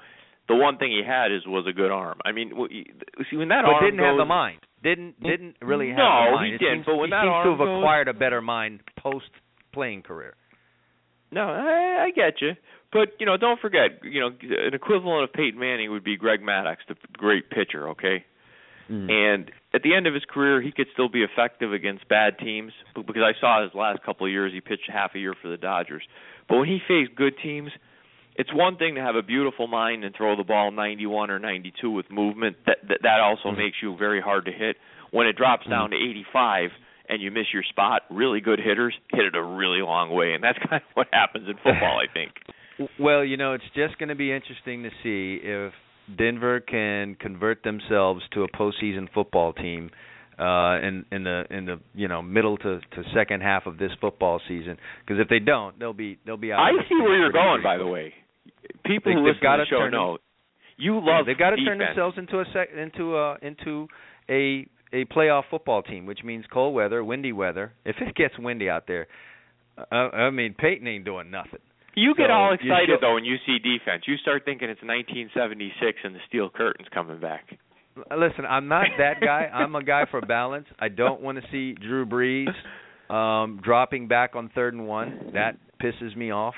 the one thing he had is was a good arm. I mean, see when that but arm didn't goes, have the mind. Didn't didn't really have no, the mind. he It didn't. Seems, but when he that seems arm to have goes, acquired a better mind post playing career. No, I, I get you. But, you know, don't forget, you know, an equivalent of Peyton Manning would be Greg Maddux, the great pitcher, okay? Mm. And at the end of his career, he could still be effective against bad teams because I saw his last couple of years, he pitched half a year for the Dodgers. But when he faced good teams, it's one thing to have a beautiful mind and throw the ball ninety-one or ninety-two with movement. That that, that also mm. makes you very hard to hit. When it drops mm. down to eighty-five and you miss your spot, really good hitters hit it a really long way, and that's kind of what happens in football, I think. Well, you know, it's just going to be interesting to see if Denver can convert themselves to a postseason football team uh, in in the in the you know middle to, to second half of this football season. Because if they don't, they'll be they'll be out. I of see where you're going, quick. by the way. People they, who listen to the show turn know you love. Yeah, they've got to defense. turn themselves into a sec, into a into a a playoff football team, which means cold weather, windy weather. If it gets windy out there, uh, I mean Peyton ain't doing nothing. You get so all excited show, though when you see defense. You start thinking it's nineteen seventy-six and the steel curtain's coming back. Listen, I'm not that guy. I'm a guy for balance. I don't want to see Drew Brees um, dropping back on third and one. That pisses me off.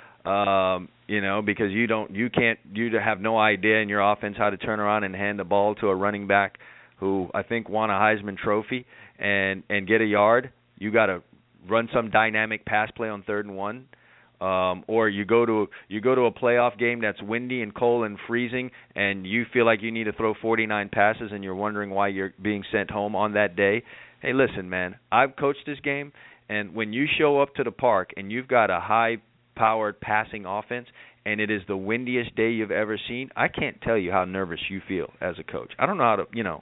Um, you know, because you don't, you can't, you have no idea in your offense how to turn around and hand the ball to a running back who I think won a Heisman Trophy and and get a yard. You got to run some dynamic pass play on third and one. Um, or you go to you go to a playoff game that's windy and cold and freezing, and you feel like you need to throw forty-nine passes, and you're wondering why you're being sent home on that day. Hey, listen, man, I've coached this game, and when you show up to the park and you've got a high-powered passing offense, and it is the windiest day you've ever seen, I can't tell you how nervous you feel as a coach. I don't know how to, you know,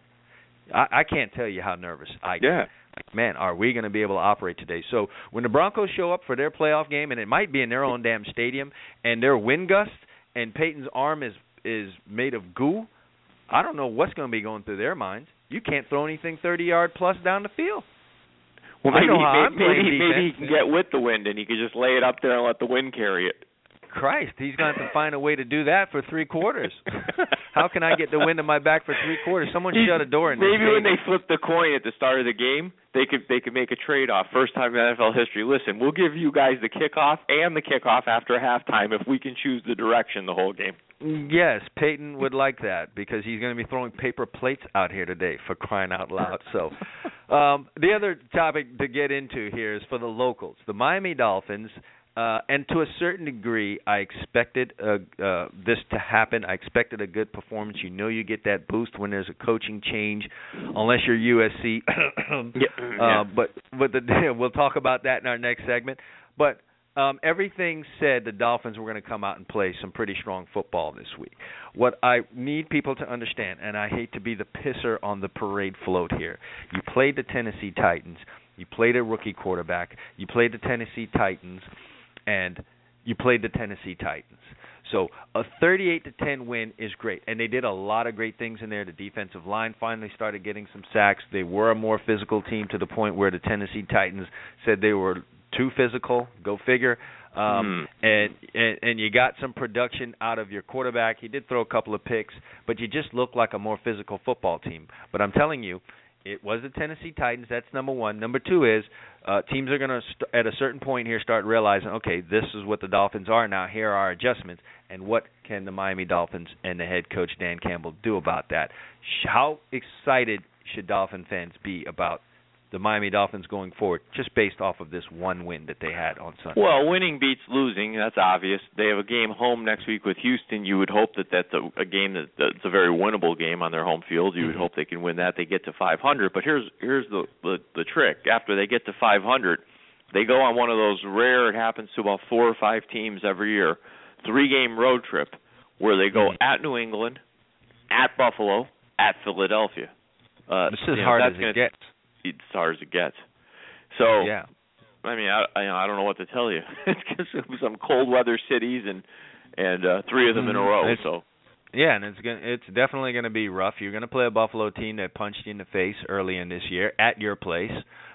I, I can't tell you how nervous I get. Yeah. Man, are we going to be able to operate today? So when the Broncos show up for their playoff game, and it might be in their own damn stadium, and their wind gust and Peyton's arm is is made of goo, I don't know what's going to be going through their minds. You can't throw anything thirty-yard plus down the field. Well, maybe, I know how maybe, I'm playing maybe, maybe he defense. can get with the wind, and he can just lay it up there and let the wind carry it. Christ, he's going to have to find a way to do that for three quarters. How can I get the wind in my back for three quarters? Someone shut a door in this Maybe game. when they flip the coin at the start of the game, they could they could make a trade-off. First time in N F L history. Listen, we'll give you guys the kickoff and the kickoff after halftime if we can choose the direction the whole game. Yes, Peyton would like that because he's going to be throwing paper plates out here today for crying out loud. So um, the other topic to get into here is for the locals. The Miami Dolphins. Uh, and to a certain degree, I expected uh, uh, this to happen. I expected a good performance. You know you get that boost when there's a coaching change, unless you're U S C. yeah. uh, but but the, we'll talk about that in our next segment. But um, everything said the Dolphins were going to come out and play some pretty strong football this week. What I need people to understand, and I hate to be the pisser on the parade float here, you played the Tennessee Titans. You played a rookie quarterback. You played the Tennessee Titans. And you played the Tennessee Titans. So a thirty-eight to ten win is great. And they did a lot of great things in there. The defensive line finally started getting some sacks. They were a more physical team to the point where the Tennessee Titans said they were too physical. Go figure. Um, mm. and, and and you got some production out of your quarterback. He did throw a couple of picks, but you just looked like a more physical football team. But I'm telling you, it was the Tennessee Titans. That's number one. Number two is uh, teams are going to, st- at a certain point here, start realizing, okay, this is what the Dolphins are now. Here are our adjustments. And what can the Miami Dolphins and the head coach, Dan Campbell, do about that? How excited should Dolphin fans be about the Miami Dolphins going forward, just based off of this one win that they had on Sunday? Well, winning beats losing. That's obvious. They have a game home next week with Houston. You would hope that that's a, a game that, that's a very winnable game on their home field. You would hope they can win that. They get to five hundred. But here's here's the, the the trick. After they get to five hundred, they go on one of those rare, it happens to about four or five teams every year, three-game road trip where they go at New England, at Buffalo, at Philadelphia. Uh, this is you know, hard as gonna, it gets. It's hard as it gets. So, yeah. I mean, I I, I don't know what to tell you. It's just some cold weather cities and and uh, three of them in a row. It's, so, yeah, and it's gonna, it's definitely going to be rough. You're going to play a Buffalo team that punched you in the face early in this year at your place.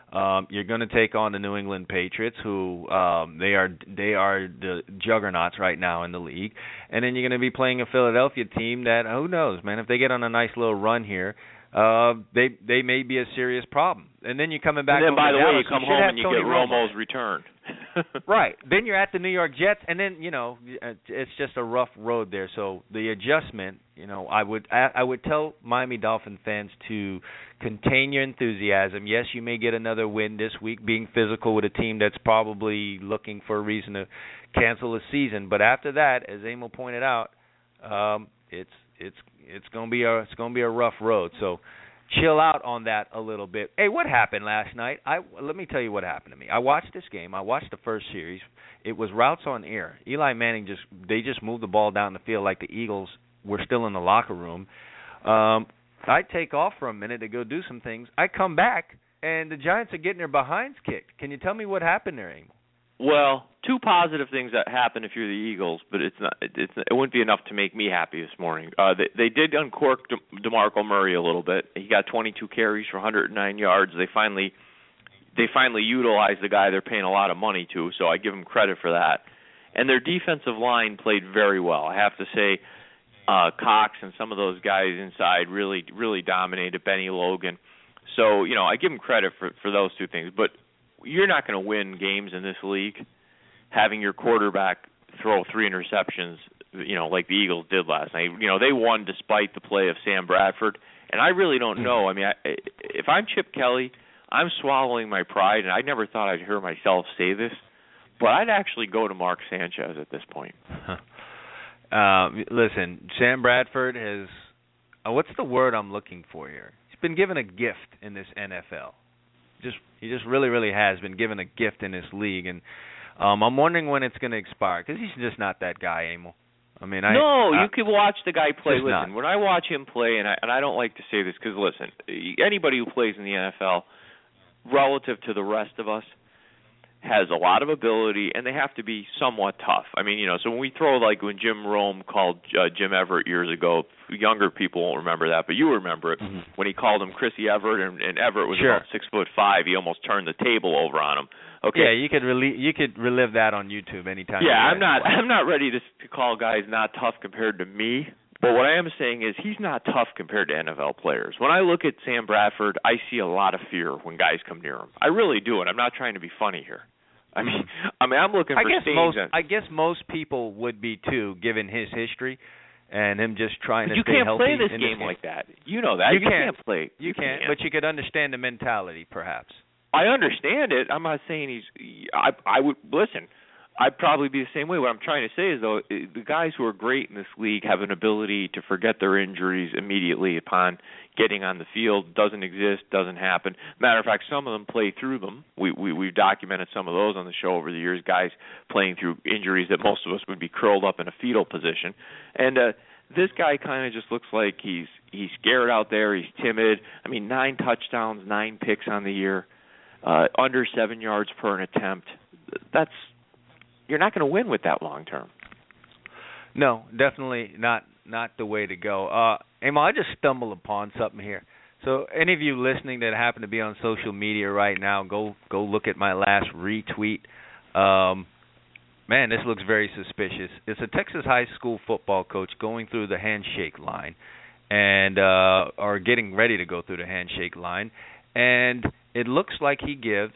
Um, you're going to take on the New England Patriots, who um, they are they are the juggernauts right now in the league, and then you're going to be playing a Philadelphia team that, who knows, man, if they get on a nice little run here, uh, they they may be a serious problem. And then you're coming back. And then, by the Dallas, way, you come you home and you Tony get Romo. Romo's return. Right. Then you're at the New York Jets, and then you know it's just a rough road there. So the adjustment, you know, I would I, I would tell Miami Dolphin fans to contain your enthusiasm. Yes, you may get another win this week, being physical with a team that's probably looking for a reason to cancel the season. But after that, as Emil pointed out, um, it's it's it's gonna be a it's gonna be a rough road. So chill out on that a little bit. Hey, what happened last night? I let me tell you what happened to me. I watched this game. I watched the first series. It was routes on air. Eli Manning just they just moved the ball down the field like the Eagles were still in the locker room. Um, I take off for a minute to go do some things. I come back and the Giants are getting their behinds kicked. Can you tell me what happened there, Emil? Well, two positive things that happen if you're the Eagles, but it's not. It's it wouldn't be enough to make me happy this morning. Uh, they they did uncork De- DeMarco Murray a little bit. He got twenty-two carries for one hundred nine yards. They finally they finally utilized the guy they're paying a lot of money to, so I give them credit for that. And their defensive line played very well. I have to say, uh, Cox and some of those guys inside really really dominated. Benny Logan. So you know I give them credit for for those two things, but you're not going to win games in this league having your quarterback throw three interceptions, you know, like the Eagles did last night. You know, they won despite the play of Sam Bradford, and I really don't know. I mean, I, if I'm Chip Kelly, I'm swallowing my pride, and I never thought I'd hear myself say this, but I'd actually go to Mark Sanchez at this point. Uh, listen, Sam Bradford has, uh, what's the word I'm looking for here? He's been given a gift in this N F L. Just he just really, really has been given a gift in this league, and um, I'm wondering when it's going to expire because he's just not that guy, Emil. I mean, I no, I, you can watch the guy play. Listen, not. when I watch him play, and I and I don't like to say this because listen, anybody who plays in the N F L, relative to the rest of us, has a lot of ability, and they have to be somewhat tough. I mean, you know, so when we throw, like when Jim Rome called uh, Jim Everett years ago, younger people won't remember that, but you remember it, mm-hmm. when he called him Chrissy Everett, and, and Everett was sure. about six foot five. He almost turned the table over on him. Okay. Yeah, you could rel- you could relive that on YouTube anytime. Yeah, I'm not I'm not ready to, to call guys not tough compared to me. But what I am saying is he's not tough compared to N F L players. When I look at Sam Bradford, I see a lot of fear when guys come near him. I really do, and I'm not trying to be funny here. I mean, I mean, I'm looking I for guess stains. most, and, I guess most people would be too, given his history and him just trying but to you stay can't healthy. play this in game this like that. You know that. You, you can't. can't play. You, you can't, can't, but you could understand the mentality, perhaps. I understand it. I'm not saying he's. I I would listen. I'd probably be the same way. What I'm trying to say is, though, the guys who are great in this league have an ability to forget their injuries immediately upon getting on the field. Doesn't exist, doesn't happen. Matter of fact, some of them play through them. We, we, we've documented some of those on the show over the years, guys playing through injuries that most of us would be curled up in a fetal position. And uh, this guy kind of just looks like he's he's scared out there. He's timid. I mean, nine touchdowns, nine picks on the year, uh, under seven yards per an attempt. That's You're not going to win with that long term. No, definitely not not the way to go. Uh, Emil, I just stumbled upon something here. So any of you listening that happen to be on social media right now, go go look at my last retweet. Um, man, this looks very suspicious. It's a Texas high school football coach going through the handshake line, and uh, or getting ready to go through the handshake line, and it looks like he gives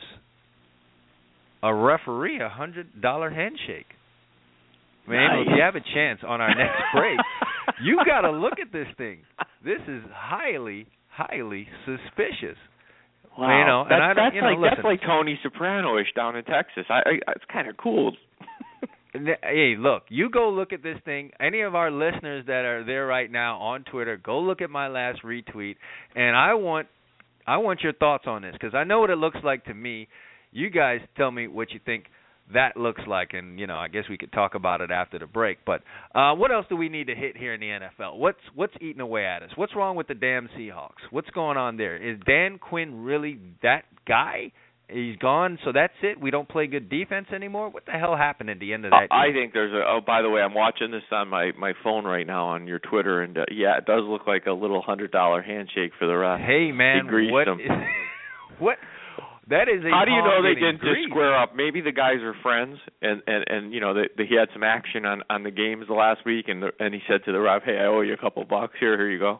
a referee a hundred dollar handshake. Man, nice. If you have a chance on our next break, you got to look at this thing. This is highly, highly suspicious. Wow, you know, that's, and I, that's you know, like listen. that's like Tony Soprano-ish down in Texas. I, I it's kind of cool. Hey, look, you go look at this thing. Any of our listeners that are there right now on Twitter, go look at my last retweet, and I want, I want your thoughts on this because I know what it looks like to me. You guys tell me what you think that looks like, and, you know, I guess we could talk about it after the break. But uh, what else do we need to hit here in the N F L? What's what's eating away at us? What's wrong with the damn Seahawks? What's going on there? Is Dan Quinn really that guy? He's gone, so that's it? We don't play good defense anymore? What the hell happened at the end of that uh, game? I think there's a – oh, by the way, I'm watching this on my, my phone right now on your Twitter, and, uh, yeah, it does look like a little one hundred dollar handshake for the ref. Hey, man, he greased what him. Is, what – that is a How do you know they getting didn't greased. just square up? Maybe the guys are friends, and and and you know they, they, he had some action on on the games the last week, and the, and he said to the ref, "Hey, I owe you a couple bucks. Here, here you go."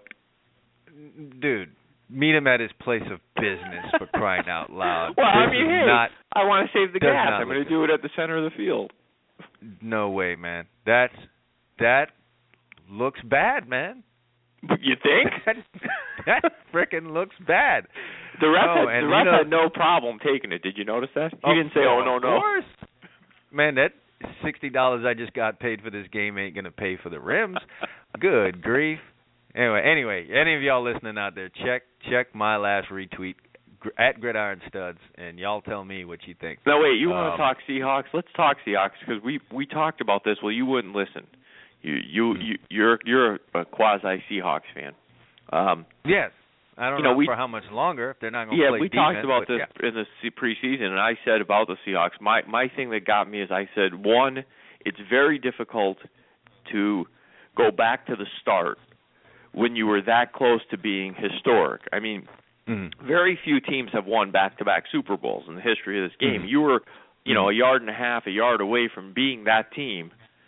Dude, meet him at his place of business, for crying out loud. Well, I This mean, is hey, not, I want to save the does gas. not I'm going look to do it at the center of the field. no way, man. That's that looks bad, man. You think? that that frickin' looks bad. The ref, Oh, had, and the ref you know- had no problem taking it. Did you notice that? He Of didn't say, "Oh no, no." Of course. Man, that sixty dollars I just got paid for this game ain't gonna pay for the rims. Good grief. Anyway, anyway, any of y'all listening out there, check check my last retweet gr- at Gridiron Studs, and y'all tell me what you think. No, wait. You want Um, to talk Seahawks? Let's talk Seahawks because we we talked about this. Well, you wouldn't listen. You you you you're you're a quasi Seahawks fan. Um, Yes. I don't You know, know we- for how much longer if they're not going to yeah, play we defense, talked about but this yeah. in the se- preseason, and I said about the Seahawks. My my thing that got me is I said one, it's very difficult to go back to the start when you were that close to being historic. I mean, Mhm. very few teams have won back-to-back Super Bowls in the history of this game. Mhm. You were, you know, a yard and a half, a yard away from being that team,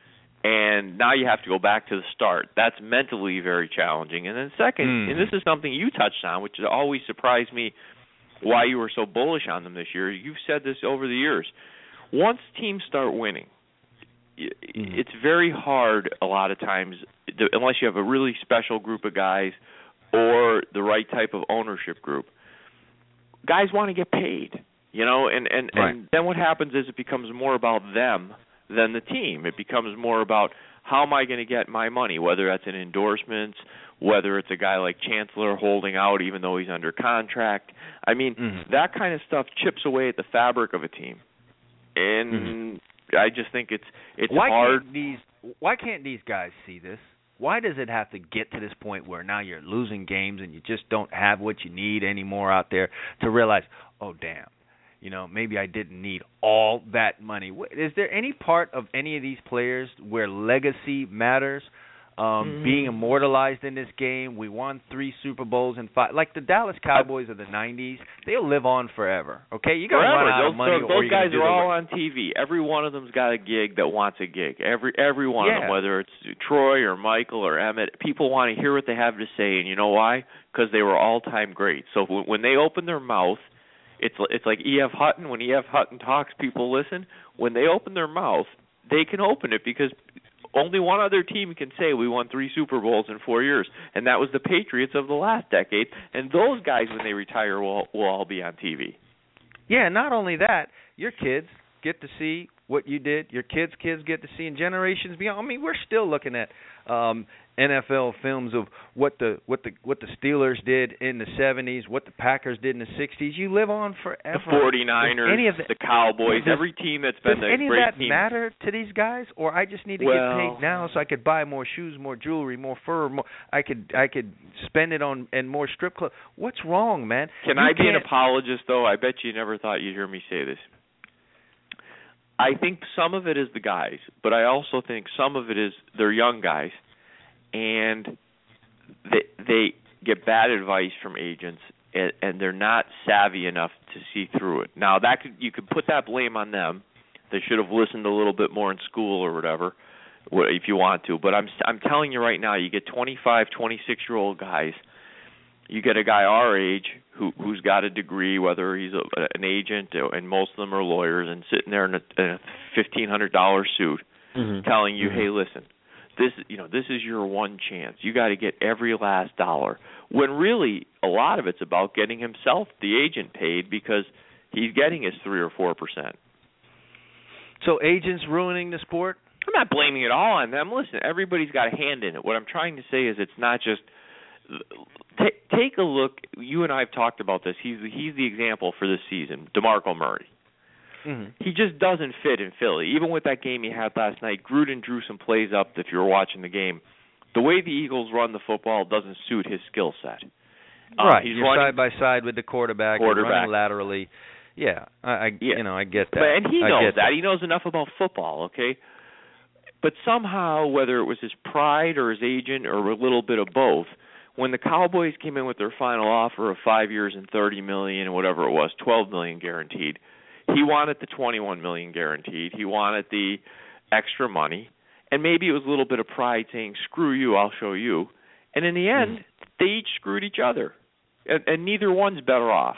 and now you have to go back to the start. That's mentally very challenging. And then second, Mhm. and this is something you touched on, which has always surprised me why you were so bullish on them this year. You've said this over the years. Once teams start winning, y- Mhm. it's very hard a lot of times, to- unless you have a really special group of guys or the right type of ownership group. Guys want to get paid, you know, and, and, Right. and then what happens is it becomes more about them than the team. It becomes more about how am I going to get my money, whether that's in endorsements, whether it's a guy like Chancellor holding out even though he's under contract. I mean, Mhm. that kind of stuff chips away at the fabric of a team. And Mhm. I just think it's it's why hard. Can't these why can't these guys see this? Why does it have to get to this point where now you're losing games and you just don't have what you need anymore out there to realize, oh damn, you know, maybe I didn't need all that money. Wh- Is there any part of any of these players where legacy matters? Um, Mhm. Being immortalized in this game, we won three Super Bowls and five. Like the Dallas Cowboys of the nineties, they'll live on forever. Okay, you got to run Forever. out Those, of money. those, or those you're gonna guys do are the all work. on T V. Every one of them's got a gig that wants a gig. Every every one of Yeah. them, whether it's Troy or Michael or Emmett, people want to hear what they have to say, and you know why? Because they were all-time greats. So when, when they open their mouth, it's it's like E F. Hutton. When E F. Hutton talks, people listen. When they open their mouth, they can open it because only one other team can say we won three Super Bowls in four years, and that was the Patriots of the last decade. And those guys, when they retire, will will all be on T V. Yeah, not only that, your kids get to see what you did. Your kids' kids get to see, and generations beyond. I mean, we're still looking at um, N F L films of what the what the what the Steelers did in the seventies, what the Packers did in the sixties. You live on forever. The forty-niners, Does any of the, the Cowboys, does, every team that's been does the any of great that team. matter to these guys, or I just need to Well- get paid now so I could buy more shoes, more jewelry, more fur, more? I could I could spend it on and more strip clubs. What's wrong, man? Can You I be an can't- apologist, though? I bet you never thought you'd hear me say this. I think some of it is the guys, but I also think some of it is they're young guys, and they they get bad advice from agents, and, and they're not savvy enough to see through it. Now that could, you could put that blame on them. They should have listened a little bit more in school or whatever, wh- if you want to. But I'm I'm telling you right now, you get twenty-five, twenty-six-year-old guys. You get a guy our age who who's got a degree, whether he's a, an agent, and most of them are lawyers, and sitting there in a, in a fifteen hundred dollar suit, Mhm. telling you, Mhm. "Hey, listen, this you know this is your one chance. You got to get every last dollar." When really a lot of it's about getting himself, the agent, paid because he's getting his three or four percent. So agents ruining the sport? I'm not blaming it all on them. Listen, everybody's got a hand in it. What I'm trying to say is it's not just t- take a look. You and I have talked about this. He's he's the example for this season, DeMarco Murray. Mhm. He just doesn't fit in Philly. Even with that game he had last night, Gruden drew some plays up if you were watching the game. The way the Eagles run the football doesn't suit his skill set. Um, Right, he's you're running, side by side with the quarterback, Quarterback. You're running laterally. Yeah, I, I Yeah. you know I get that. But, and he I knows get that. He knows enough about football, okay? But somehow, whether it was his pride or his agent or a little bit of both, when the Cowboys came in with their final offer of five years and thirty million dollars, whatever it was, twelve million dollars guaranteed, he wanted the twenty-one million dollars guaranteed. He wanted the extra money. And maybe it was a little bit of pride saying, screw you, I'll show you. And in the end, mm-hmm. they each screwed each other. And, and neither one's better off.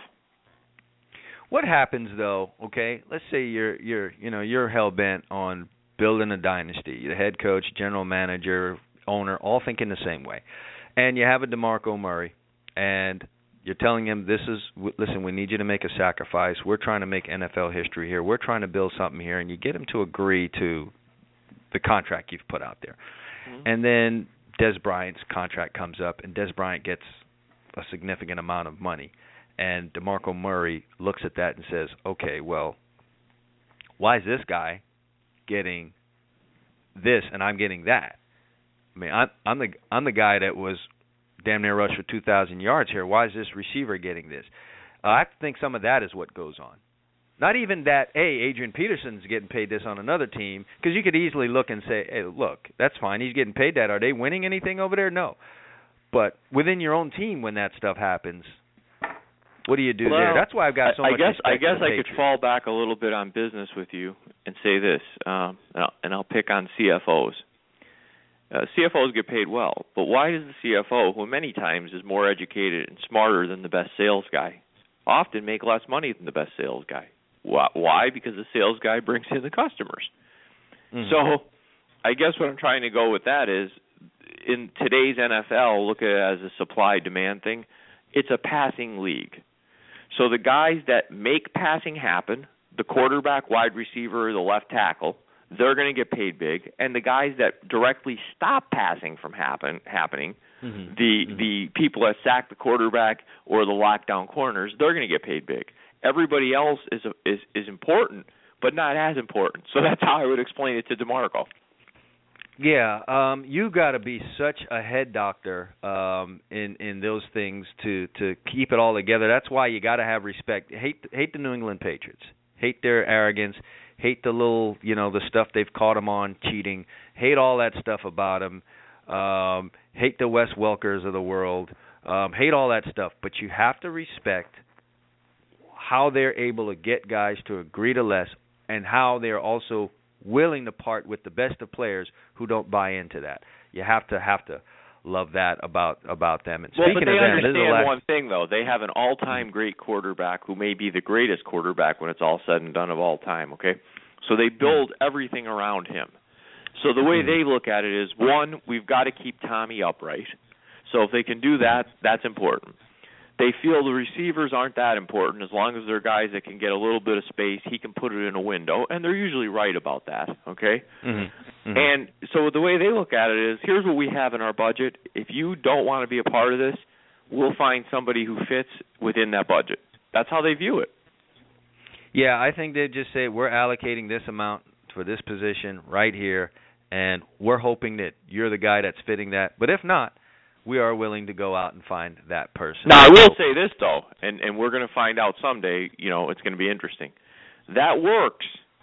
What happens though, okay, let's say you're you're you know, you're hell bent on building a dynasty. The head coach, general manager, owner, all thinking the same way. And you have a DeMarco Murray, and you're telling him, this is, listen, we need you to make a sacrifice. We're trying to make N F L history here. We're trying to build something here. And you get him to agree to the contract you've put out there. Mm-hmm. And then Des Bryant's contract comes up, and Des Bryant gets a significant amount of money. And DeMarco Murray looks at that and says, okay, well, why is this guy getting this and I'm getting that? I mean, I'm, I'm the I'm the guy that was damn near rushed for two thousand yards here. Why is this receiver getting this? Uh, I think some of that is what goes on. Not even that, hey, Adrian Peterson's getting paid this on another team, because you could easily look and say, hey, look, that's fine. He's getting paid that. Are they winning anything over there? No. But within your own team, when that stuff happens, what do you do well, there? That's why I've got so I much guess, respect I guess for the I Patriots. could fall back a little bit on business with you and say this, um, and, I'll, and I'll pick on C F Os. Uh, C F Os get paid well, but why does the C F O, who many times is more educated and smarter than the best sales guy, often make less money than the best sales guy? Why? Because the sales guy brings in the customers. Mm-hmm. So I guess what I'm trying to go with that is, in today's N F L, look at it as a supply-demand thing. It's a passing league. So the guys that make passing happen, the quarterback, wide receiver, the left tackle, they're going to get paid big. And the guys that directly stop passing from happen, happening, mm-hmm. the mm-hmm. the people that sack the quarterback or the lockdown corners, they're going to get paid big. Everybody else is is is important, but not as important. So that's how I would explain it to DeMarco. Yeah, um, you got to be such a head doctor um, in in those things to, to keep it all together. That's why you got to have respect. Hate hate the New England Patriots. Hate their arrogance. Hate the little, you know, the stuff they've caught them on, cheating. Hate all that stuff about them. Um, hate the Wes Welkers of the world. Um, hate all that stuff. But you have to respect how they're able to get guys to agree to less, and how they're also willing to part with the best of players who don't buy into that. You have to have to love that about about them. And well, speaking but they of them, understand this is the last... one thing though. They have an all-time great quarterback who may be the greatest quarterback when it's all said and done of all time. Okay, so they build everything around him. So the way they look at it is, one, we've got to keep Tommy upright. So if they can do that, that's important. They feel the receivers aren't that important. As long as they're guys that can get a little bit of space, he can put it in a window, and they're usually right about that, okay? Mm-hmm. Mm-hmm. And so the way they look at it is, here's what we have in our budget. If you don't want to be a part of this, we'll find somebody who fits within that budget. That's how they view it. Yeah, I think they just say, we're allocating this amount for this position right here, and we're hoping that you're the guy that's fitting that. But if not, we are willing to go out and find that person. Now, I will say this, though, and, and we're going to find out someday, you know, it's going to be interesting. That works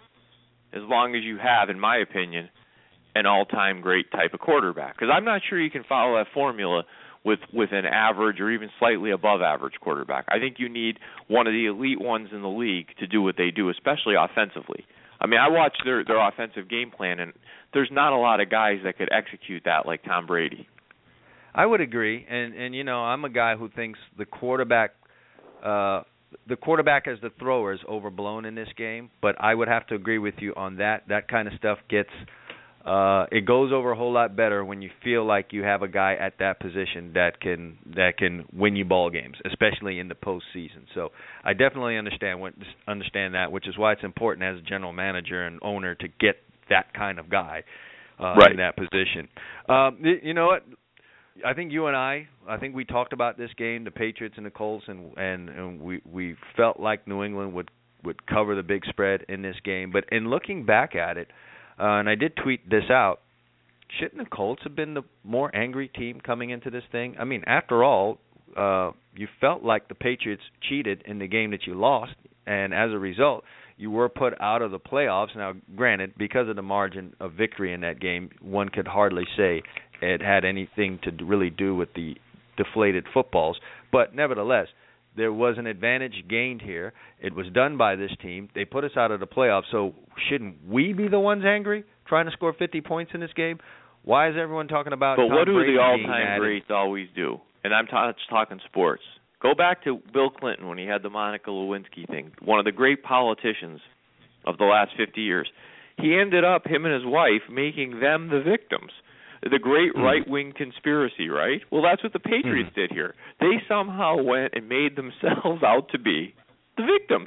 as long as you have, in my opinion, an all-time great type of quarterback. Because I'm not sure you can follow that formula with, with an average or even slightly above average quarterback. I think you need one of the elite ones in the league to do what they do, especially offensively. I mean, I watch their, their offensive game plan, and there's not a lot of guys that could execute that like Tom Brady. I would agree, and and you know, I'm a guy who thinks the quarterback, uh, the quarterback as the thrower is overblown in this game. But I would have to agree with you on that. That kind of stuff gets, uh, it goes over a whole lot better when you feel like you have a guy at that position that can that can win you ball games, especially in the postseason. So I definitely understand what understand that, which is why it's important as a general manager and owner to get that kind of guy uh, right. in that position. Um, you know what? I think you and I, I think we talked about this game, the Patriots and the Colts, and and, and we, we felt like New England would, would cover the big spread in this game. But in looking back at it, uh, and I did tweet this out, shouldn't the Colts have been the more angry team coming into this thing? I mean, after all, uh, you felt like the Patriots cheated in the game that you lost, and as a result, you were put out of the playoffs. Now, granted, because of the margin of victory in that game, one could hardly say it had anything to really do with the deflated footballs. But nevertheless, there was an advantage gained here. It was done by this team. They put us out of the playoffs, so shouldn't we be the ones angry trying to score fifty points in this game? Why is everyone talking about But Tom what do Brady the being all-time added? greats always do? And I'm ta- just talking sports. Go back to Bill Clinton when he had the Monica Lewinsky thing, one of the great politicians of the last fifty years. He ended up, him and his wife, making them the victims. The great mm. right-wing conspiracy, right? Well, that's what the Patriots mm. did here. They somehow went and made themselves out to be the victims.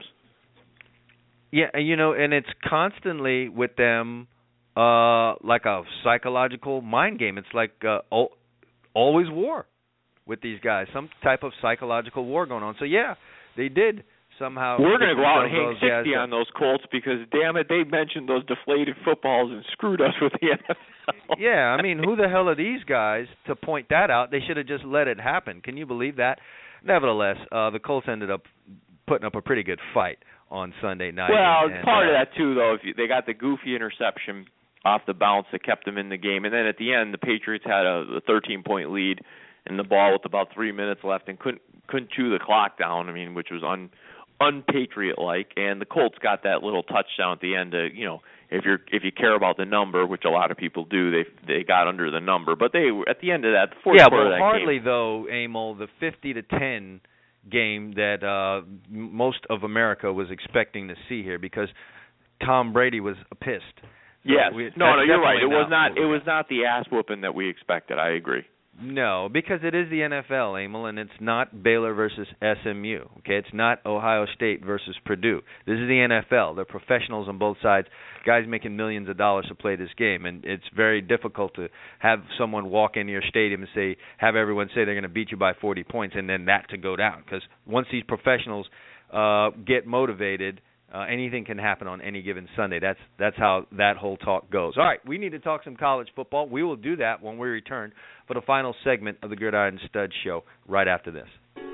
Yeah, you know, and it's constantly with them uh, like a psychological mind game. It's like uh, al- always war with these guys, some type of psychological war going on. So, yeah, they did somehow. We're going to go out and hang sixty guys on those Colts because, damn it, they mentioned those deflated footballs and screwed us with the N F L. Yeah, I mean, who the hell are these guys to point that out? They should have just let it happen. Can you believe that? Nevertheless, uh, the Colts ended up putting up a pretty good fight on Sunday night. Well, and, part uh, of that, too, though, if you, they got the goofy interception off the bounce that kept them in the game. And then at the end, the Patriots had a thirteen-point lead and the ball with about three minutes left and couldn't couldn't chew the clock down, I mean, which was un, un-Patriot-like. And the Colts got that little touchdown at the end to, you know, if you're if you care about the number, which a lot of people do, they they got under the number. But they at the end of that, the fourth yeah, quarter but of that hardly, game, though, Emil, the fifty to ten game that uh, most of America was expecting to see here because Tom Brady was pissed. So yes. we, no, no, you're right. It was not. not. It was not the ass whooping that we expected. I agree. No, because it is the N F L, Emil, and it's not Baylor versus S M U. Okay, it's not Ohio State versus Purdue. This is the N F L. They're professionals on both sides, guys making millions of dollars to play this game, and it's very difficult to have someone walk into your stadium and say, have everyone say they're going to beat you by forty points, and then that to go down. Because once these professionals uh, get motivated, Uh, anything can happen on any given Sunday. That's that's how that whole talk goes. All right, we need to talk some college football. We will do that when we return for the final segment of the Gridiron Stud Show right after this.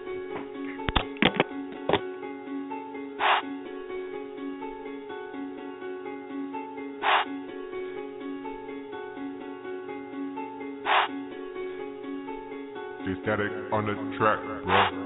Stay static on the track, bro.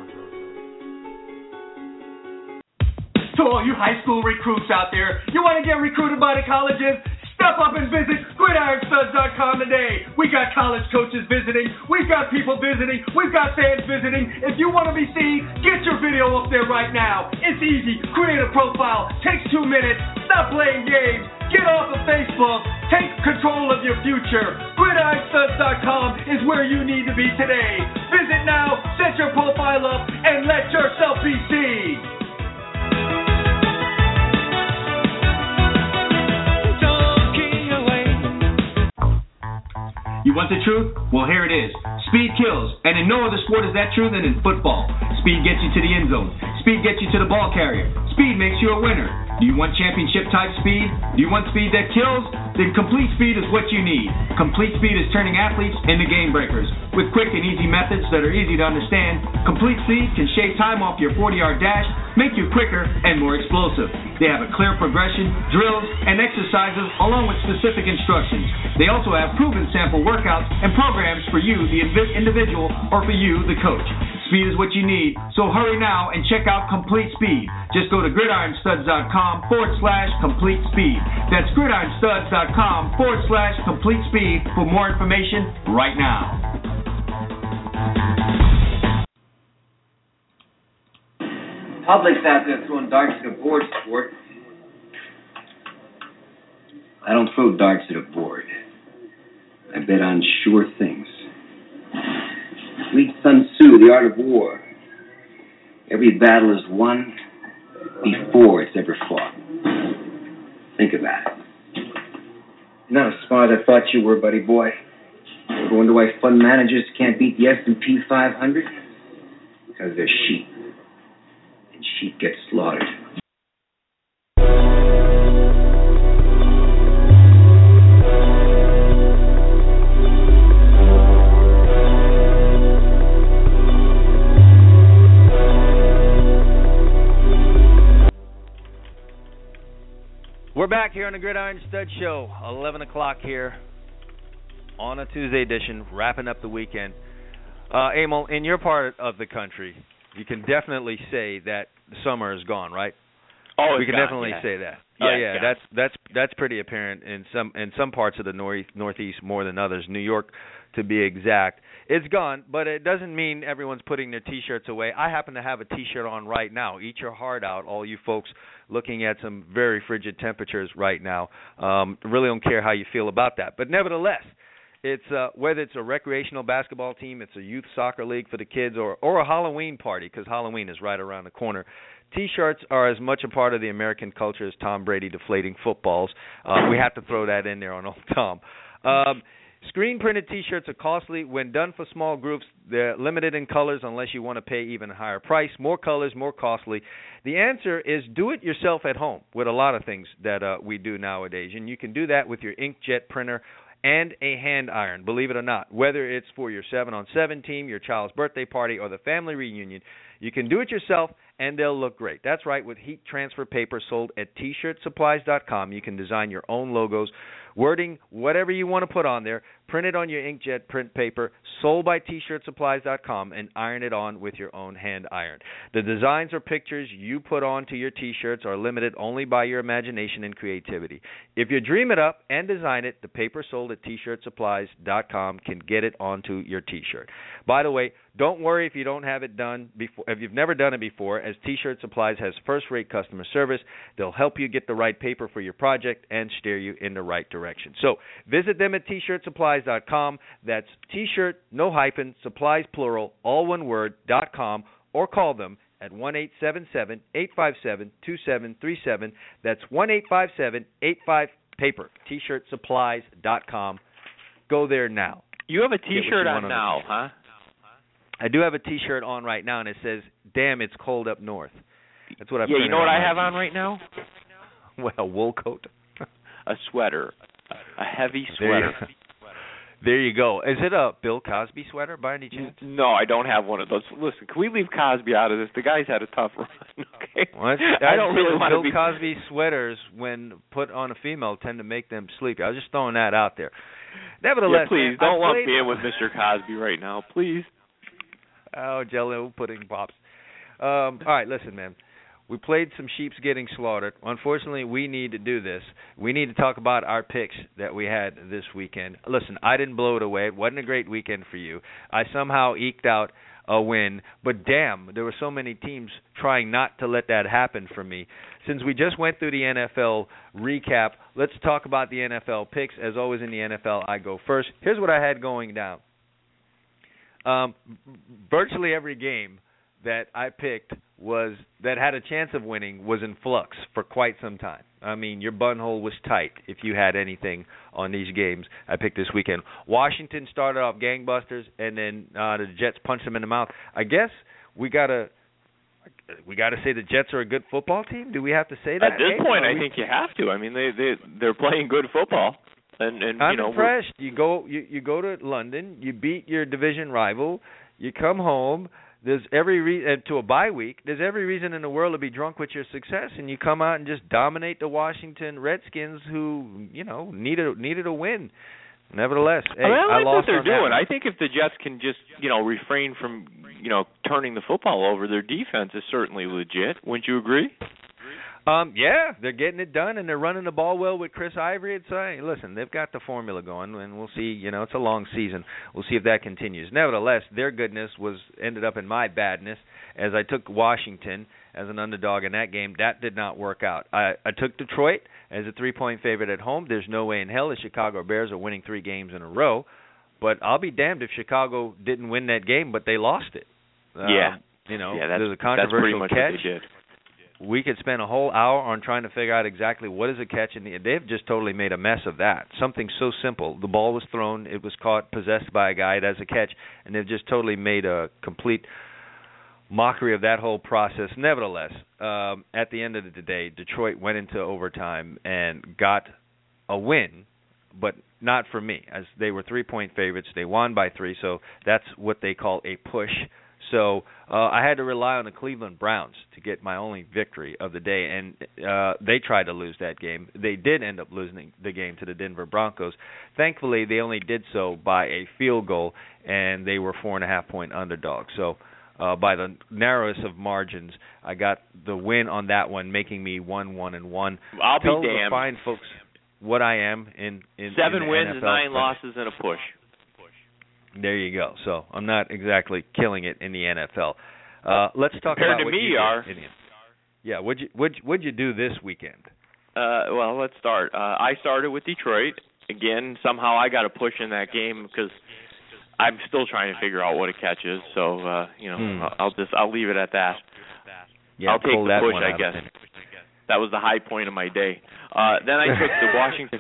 To all you high school recruits out there, you want to get recruited by the colleges? Step up and visit gridiron studs dot com today. We got college coaches visiting. We've got people visiting. We've got fans visiting. If you want to be seen, get your video up there right now. It's easy. Create a profile. Takes two minutes. Stop playing games. Get off of Facebook. Take control of your future. gridiron studs dot com is where you need to be today. Visit now, set your profile up, and let yourself be seen. You want the truth? Well, here it is. Speed kills, and in no other sport is that true than in football. Speed gets you to the end zone. Speed gets you to the ball carrier. Speed makes you a winner. Do you want championship-type speed? Do you want speed that kills? Then Complete Speed is what you need. Complete Speed is turning athletes into game breakers. With quick and easy methods that are easy to understand, Complete Speed can shave time off your forty-yard dash, make you quicker and more explosive. They have a clear progression, drills, and exercises along with specific instructions. They also have proven sample workouts and programs for you, the individual, or for you, the coach. Speed is what you need, so hurry now and check out Complete Speed. Just go to gridiron studs dot com forward slash complete speed. That's gridiron studs dot com forward slash complete speed for more information right now. Public's out there throwing darts at a board sport. I don't throw darts at a board. I bet on sure things. Read Sun Tzu, The Art of War. Every battle is won before it's ever fought. Think about it. You're not as smart as I thought you were, buddy boy. Ever wonder why fund managers can't beat the S and P five hundred? Because they're sheep. And sheep get slaughtered. We're back here on the Gridiron Stud Show, eleven o'clock here on a Tuesday edition, wrapping up the weekend. Uh, Emil, in your part of the country, you can definitely say that summer is gone, right? Oh, we can gone, definitely yeah. say that. Yeah, oh yeah, yeah, that's that's that's pretty apparent in some in some parts of the north northeast more than others. New York, to be exact, it's gone, but it doesn't mean everyone's putting their T-shirts away. I happen to have a T-shirt on right now. Eat your heart out, all you folks looking at some very frigid temperatures right now. Um, really don't care how you feel about that, but nevertheless. It's uh, whether it's a recreational basketball team, it's a youth soccer league for the kids, or or a Halloween party, because Halloween is right around the corner. T-shirts are as much a part of the American culture as Tom Brady deflating footballs. Uh, we have to throw that in there on old Tom. Um, screen-printed T-shirts are costly. When done for small groups, they're limited in colors unless you want to pay even a higher price. More colors, more costly. The answer is do it yourself at home with a lot of things that uh, we do nowadays. And you can do that with your inkjet printer and a hand iron, believe it or not. Whether it's for your seven on seven team, your child's birthday party, or the family reunion, you can do it yourself, and they'll look great. That's right, with heat transfer paper sold at T shirt supplies dot com, you can design your own logos, wording, whatever you want to put on there, print it on your inkjet print paper, sold by T shirt supplies dot com, and iron it on with your own hand iron. The designs or pictures you put onto your T-shirts are limited only by your imagination and creativity. If you dream it up and design it, the paper sold at T shirt supplies dot com can get it onto your T-shirt. By the way, don't worry if you don't have it done before, if you've never done it before, as T-Shirt Supplies has first-rate customer service. They'll help you get the right paper for your project and steer you in the right direction. So visit them at T shirt supplies dot com. That's T-shirt, no hyphen, supplies plural, all one word, dot com, or call them at one eight seven seven, eight five seven, two seven three seven. That's one eight five seven, eight five, paper, T shirt supplies dot com. Go there now. You have a T-shirt on now, huh? I do have a T-shirt on right now, and it says, "Damn, it's cold up north." That's what I. Yeah, you know what I have t-shirt. on right now? Well, a wool coat. A sweater, a heavy sweater. There you, there you go. Is it a Bill Cosby sweater by any chance? No, I don't have one of those. Listen, can we leave Cosby out of this? The guy's had a tough run. Okay. Well, I don't really want Bill to be. Bill Cosby sweaters, when put on a female, tend to make them sleepy. I was just throwing that out there. Nevertheless, yeah, please man, don't I lump played... me in with Mister Cosby right now, please. Oh, Jello pudding pops. Um, all right, listen, man. We played some sheeps getting slaughtered. Unfortunately, we need to do this. We need to talk about our picks that we had this weekend. Listen, I didn't blow it away. It wasn't a great weekend for you. I somehow eked out a win, but damn, there were so many teams trying not to let that happen for me. Since we just went through the N F L recap, let's talk about the N F L picks. As always in the N F L, I go first. Here's what I had going down. Um, virtually every game that I picked was that had a chance of winning was in flux for quite some time. I mean, your bunhole was tight if you had anything on these games I picked this weekend. Washington started off gangbusters, and then uh, the Jets punched them in the mouth. I guess we gotta we gotta say the Jets are a good football team. Do we have to say that? At this hey, point, I we... think you have to. I mean, they they they're playing good football. And, and I'm you know, impressed. You go, you, you go to London, you beat your division rival, you come home. There's every re- uh, to a bye week. There's every reason in the world to be drunk with your success, and you come out and just dominate the Washington Redskins, who you know needed needed a win. Nevertheless, hey, I, mean, I like I lost what they're on doing. that. I think if the Jets can just you know refrain from you know turning the football over, their defense is certainly legit. Wouldn't you agree? Um, yeah, they're getting it done, and they're running the ball well with Chris Ivory. It's uh, listen, they've got the formula going, and we'll see. You know, it's a long season. We'll see if that continues. Nevertheless, their goodness was ended up in my badness, as I took Washington as an underdog in that game. That did not work out. I, I took Detroit as a three-point favorite at home. There's no way in hell the Chicago Bears are winning three games in a row. But I'll be damned if Chicago didn't win that game, but they lost it. Yeah. Um, you know, yeah, that's, there's a controversial that's pretty much catch. What they did. We could spend a whole hour on trying to figure out exactly what is a catch, and they've just totally made a mess of that. Something so simple. The ball was thrown, it was caught, possessed by a guy, it has a catch, and they've just totally made a complete mockery of that whole process. Nevertheless, um, at the end of the day, Detroit went into overtime and got a win, but not for me, as they were three-point favorites. They won by three, so that's what they call a push. So uh, I had to rely on the Cleveland Browns to get my only victory of the day, and uh, they tried to lose that game. They did end up losing the game to the Denver Broncos. Thankfully, they only did so by a field goal, and they were four and a half point underdogs. So uh, by the narrowest of margins, I got the win on that one, making me one one and one. I'll Tell be damned. the fine folks what I am in in seven in the wins N F L. and nine losses and a push. There you go. So I'm not exactly killing it in the N F L. Uh, let's talk Compared about to what me, you you are. did in the, yeah, what'd you what'd, what'd you do this weekend? Uh, well, let's start. Uh, I started with Detroit. Again, somehow I got a push in that game because I'm still trying to figure out what a catch is. So uh, you know, Hmm. I'll, I'll just I'll leave it at that. Yeah, I'll take pull the that push, one I out guess. of thin. That was the high point of my day. Uh, then I took the Washington.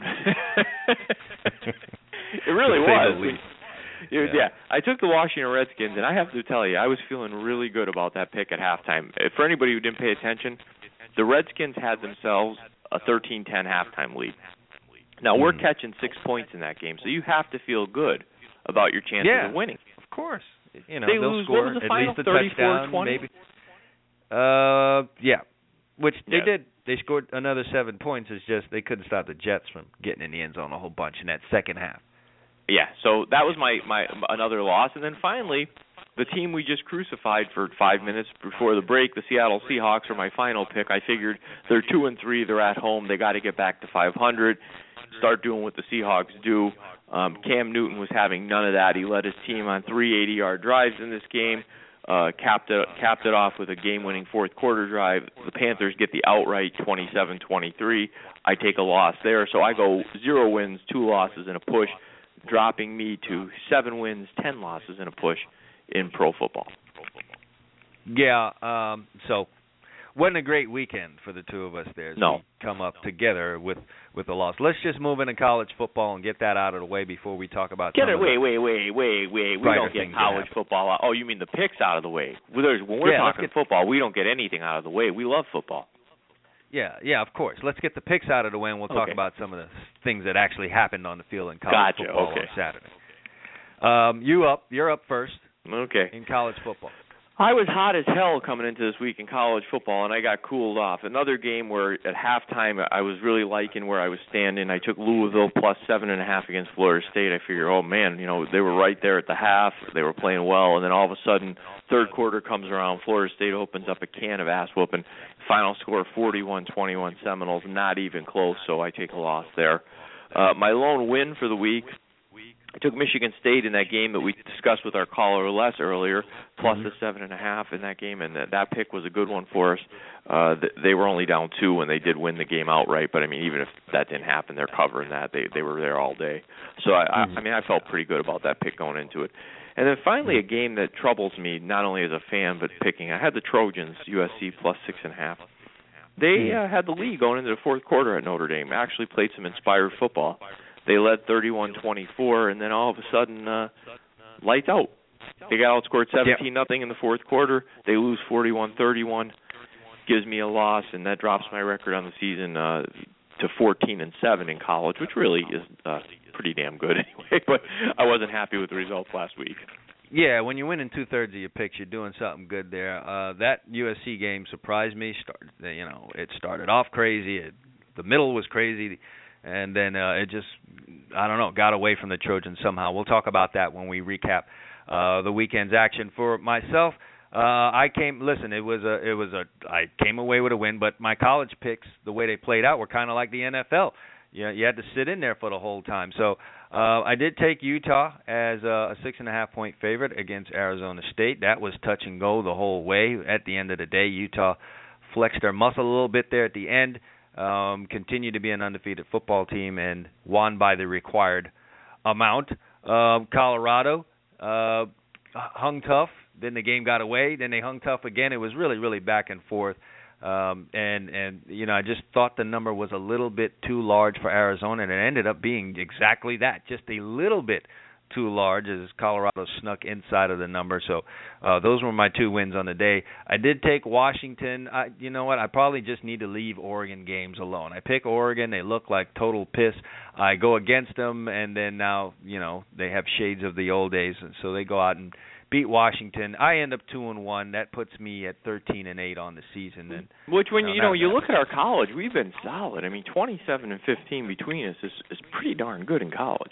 It really To say was. the least. It was, Yeah. yeah, I took the Washington Redskins, and I have to tell you, I was feeling really good about that pick at halftime. Uh, For anybody who didn't pay attention, the Redskins had themselves a thirteen ten halftime lead. Now, we're Mhm. catching six points in that game, so you have to feel good about your chances Yeah. of winning. Of course. You know, They they'll lose. score What was the at final? least a thirty-four touchdown, twenty? maybe. Uh, yeah. Which they Yeah. did. They scored another seven points. It's just they couldn't stop the Jets from getting in the end zone a whole bunch in that second half. Yeah, so that was my, my another loss. And then finally, the team we just crucified for five minutes before the break, the Seattle Seahawks, are my final pick. I figured they're two and three. They're at home. They got to get back to five hundred. Start doing what the Seahawks do. Um, Cam Newton was having none of that. He led his team on three eighty-yard drives in this game. Uh, capped it capped it off with a game-winning fourth quarter drive. The Panthers get the outright twenty-seven twenty-three. I take a loss there, so I go zero wins, two losses, and a push, dropping me to seven wins, ten losses, and a push in pro football. Yeah. Um. So, wasn't a great weekend for the two of us there. As No. we come up together with with a loss. Let's just move into college football and get that out of the way before we talk about. Get some it? of the Wait, wait, wait, wait, wait. We brighter don't get things that college happen. football out. Oh, you mean the picks out of the way? Well, there's, when we're Yeah, let's talking get- football, we don't get anything out of the way. We love football. Yeah, yeah, of course. Let's get the picks out of the way, and we'll talk Okay. about some of the things that actually happened on the field in college Gotcha, football okay. on Saturday. Um, you up? You're up first Okay. in college football. I was hot as hell coming into this week in college football, and I got cooled off. Another game where at halftime I was really liking where I was standing. I took Louisville plus seven and a half against Florida State. I figured, oh man, you know they were right there at the half. They were playing well, and then all of a sudden, third quarter comes around. Florida State opens up a can of ass whooping. Final score forty-one twenty-one Seminoles. Not even close. So I take a loss there. Uh, my lone win for the week. I took Michigan State in that game that we discussed with our caller Les earlier, plus the seven and a half in that game, and that, that pick was a good one for us. Uh, th- they were only down two when they did win the game outright, but I mean, even if that didn't happen, they're covering that. They they were there all day, so I, I, I mean, I felt pretty good about that pick going into it. And then finally, a game that troubles me not only as a fan but picking. I had the Trojans U S C plus six and a half. They uh, had the lead going into the fourth quarter at Notre Dame. Actually played some inspired football. They led thirty-one twenty-four, and then all of a sudden, uh, lights out. They got outscored seventeen nothing in the fourth quarter. They lose forty-one thirty-one. Gives me a loss, and that drops my record on the season uh, to fourteen and seven in college, which really is uh, pretty damn good anyway. But I wasn't happy with the results last week. Yeah, when you're winning two thirds of your picks, you're doing something good there. Uh, that U S C game surprised me. Started, you know, it started off crazy. It, the middle was crazy. And then uh, it just, I don't know, got away from the Trojans somehow. We'll talk about that when we recap uh, the weekend's action. For myself, uh, I came. Listen, it was a, it was a, I came away with a win. But my college picks, the way they played out, were kind of like the N F L. You, you had to sit in there for the whole time. So uh, I did take Utah as a, a six and a half point favorite against Arizona State. That was touch and go the whole way. At the end of the day, Utah flexed their muscle a little bit there at the end. Um, continue to be an undefeated football team and won by the required amount. Uh, Colorado uh, hung tough. Then the game got away. Then they hung tough again. It was really, really back and forth. Um, and, and, you know, I just thought the number was a little bit too large for Arizona, and it ended up being exactly that, just a little bit too large as Colorado snuck inside of the number. So uh, those were my two wins on the day. I did take Washington. I, you know what? I probably just need to leave Oregon games alone. I pick Oregon. They look like total piss. I go against them, and then now, you know, they have shades of the old days, and so they go out and beat Washington. I end up two and one. That puts me at thirteen and eight on the season. And which, when you know, you know, that, you look at our college, we've been solid. I mean, twenty-seven and fifteen between us is is pretty darn good in college.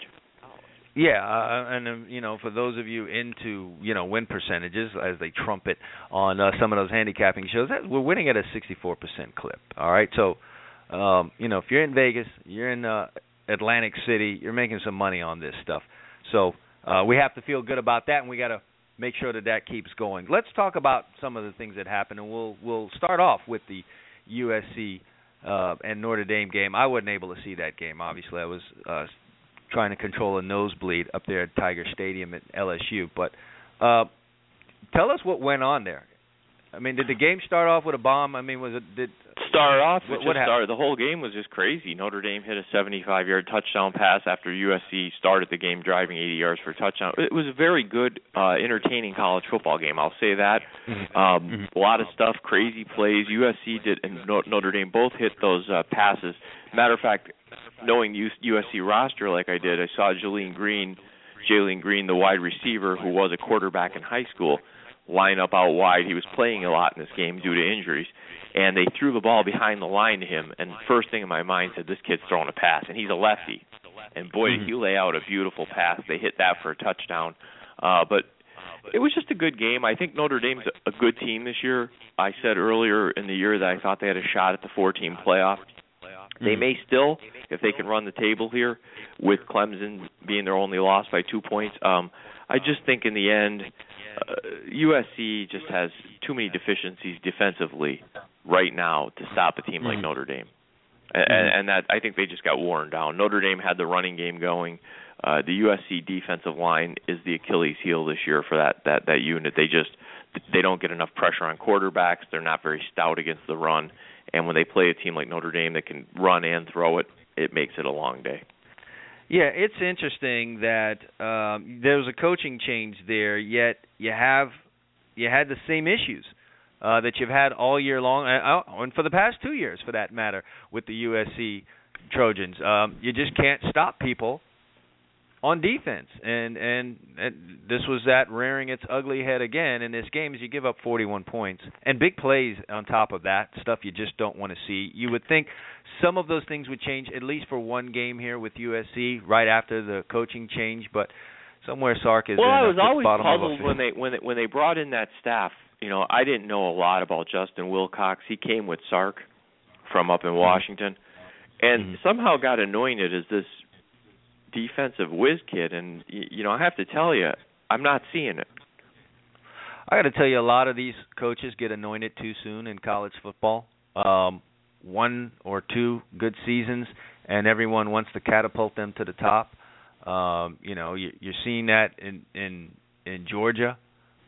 Yeah, uh, and um, you know, for those of you into you know win percentages, as they trumpet on uh, some of those handicapping shows, that, we're winning at a sixty-four percent clip. All right, so um, you know, if you're in Vegas, you're in uh, Atlantic City, you're making some money on this stuff. So uh, we have to feel good about that, and we got to make sure that that keeps going. Let's talk about some of the things that happened, and we'll we'll start off with the U S C uh, and Notre Dame game. I wasn't able to see that game. Obviously, I was uh, trying to control a nosebleed up there at Tiger Stadium at L S U. But uh, tell us what went on there. I mean, did the game start off with a bomb? I mean, was it did start off? What, what happened? Started, the whole game was just crazy. Notre Dame hit a seventy-five-yard touchdown pass after U S C started the game driving eighty yards for a touchdown. It was a very good, uh, entertaining college football game. I'll say that. Mm-hmm. Um, mm-hmm. A lot of stuff, crazy plays. U S C did, and Notre Dame both hit those uh, passes. Matter of fact, knowing the U S C roster like I did, I saw Jalen Green, Jalen Green, the wide receiver who was a quarterback in high school, line up out wide. He was playing a lot in this game due to injuries, and they threw the ball behind the line to him, and first thing in my mind said, this kid's throwing a pass, and he's a lefty. And boy, did he lay out a beautiful pass. They hit that for a touchdown. Uh, but it was just a good game. I think Notre Dame's a good team this year. I said earlier in the year that I thought they had a shot at the four-team playoff. They may still, if they can run the table here, with Clemson being their only loss by two points. Um, I just think in the end, uh, U S C just has too many deficiencies defensively right now to stop a team like Notre Dame. And, and that I think they just got worn down. Notre Dame had the running game going. Uh, the U S C defensive line is the Achilles heel this year for that, that, that unit. They just they don't get enough pressure on quarterbacks. They're not very stout against the run. And when they play a team like Notre Dame that can run and throw it, it makes it a long day. Yeah, it's interesting that um, there was a coaching change there, yet you have you had the same issues uh, that you've had all year long, uh, and for the past two years, for that matter, with the U S C Trojans. Um, you just can't stop people on defense, and, and and this was that rearing its ugly head again in this game as you give up forty-one points and big plays on top of that, stuff you just don't want to see. You would think some of those things would change at least for one game here with U S C right after the coaching change, but somewhere Sark is well, in I was always bottom puzzled of when they when they when they brought in that staff. You know, I didn't know a lot about Justin Wilcox. He came with Sark from up in Washington, and mm-hmm. somehow got anointed as this defensive whiz kid, and you know I have to tell you, I'm not seeing it. I got to tell you, a lot of these coaches get anointed too soon in college football. Um, one or two good seasons, and everyone wants to catapult them to the top. Um, you know, you, you're seeing that in in in Georgia.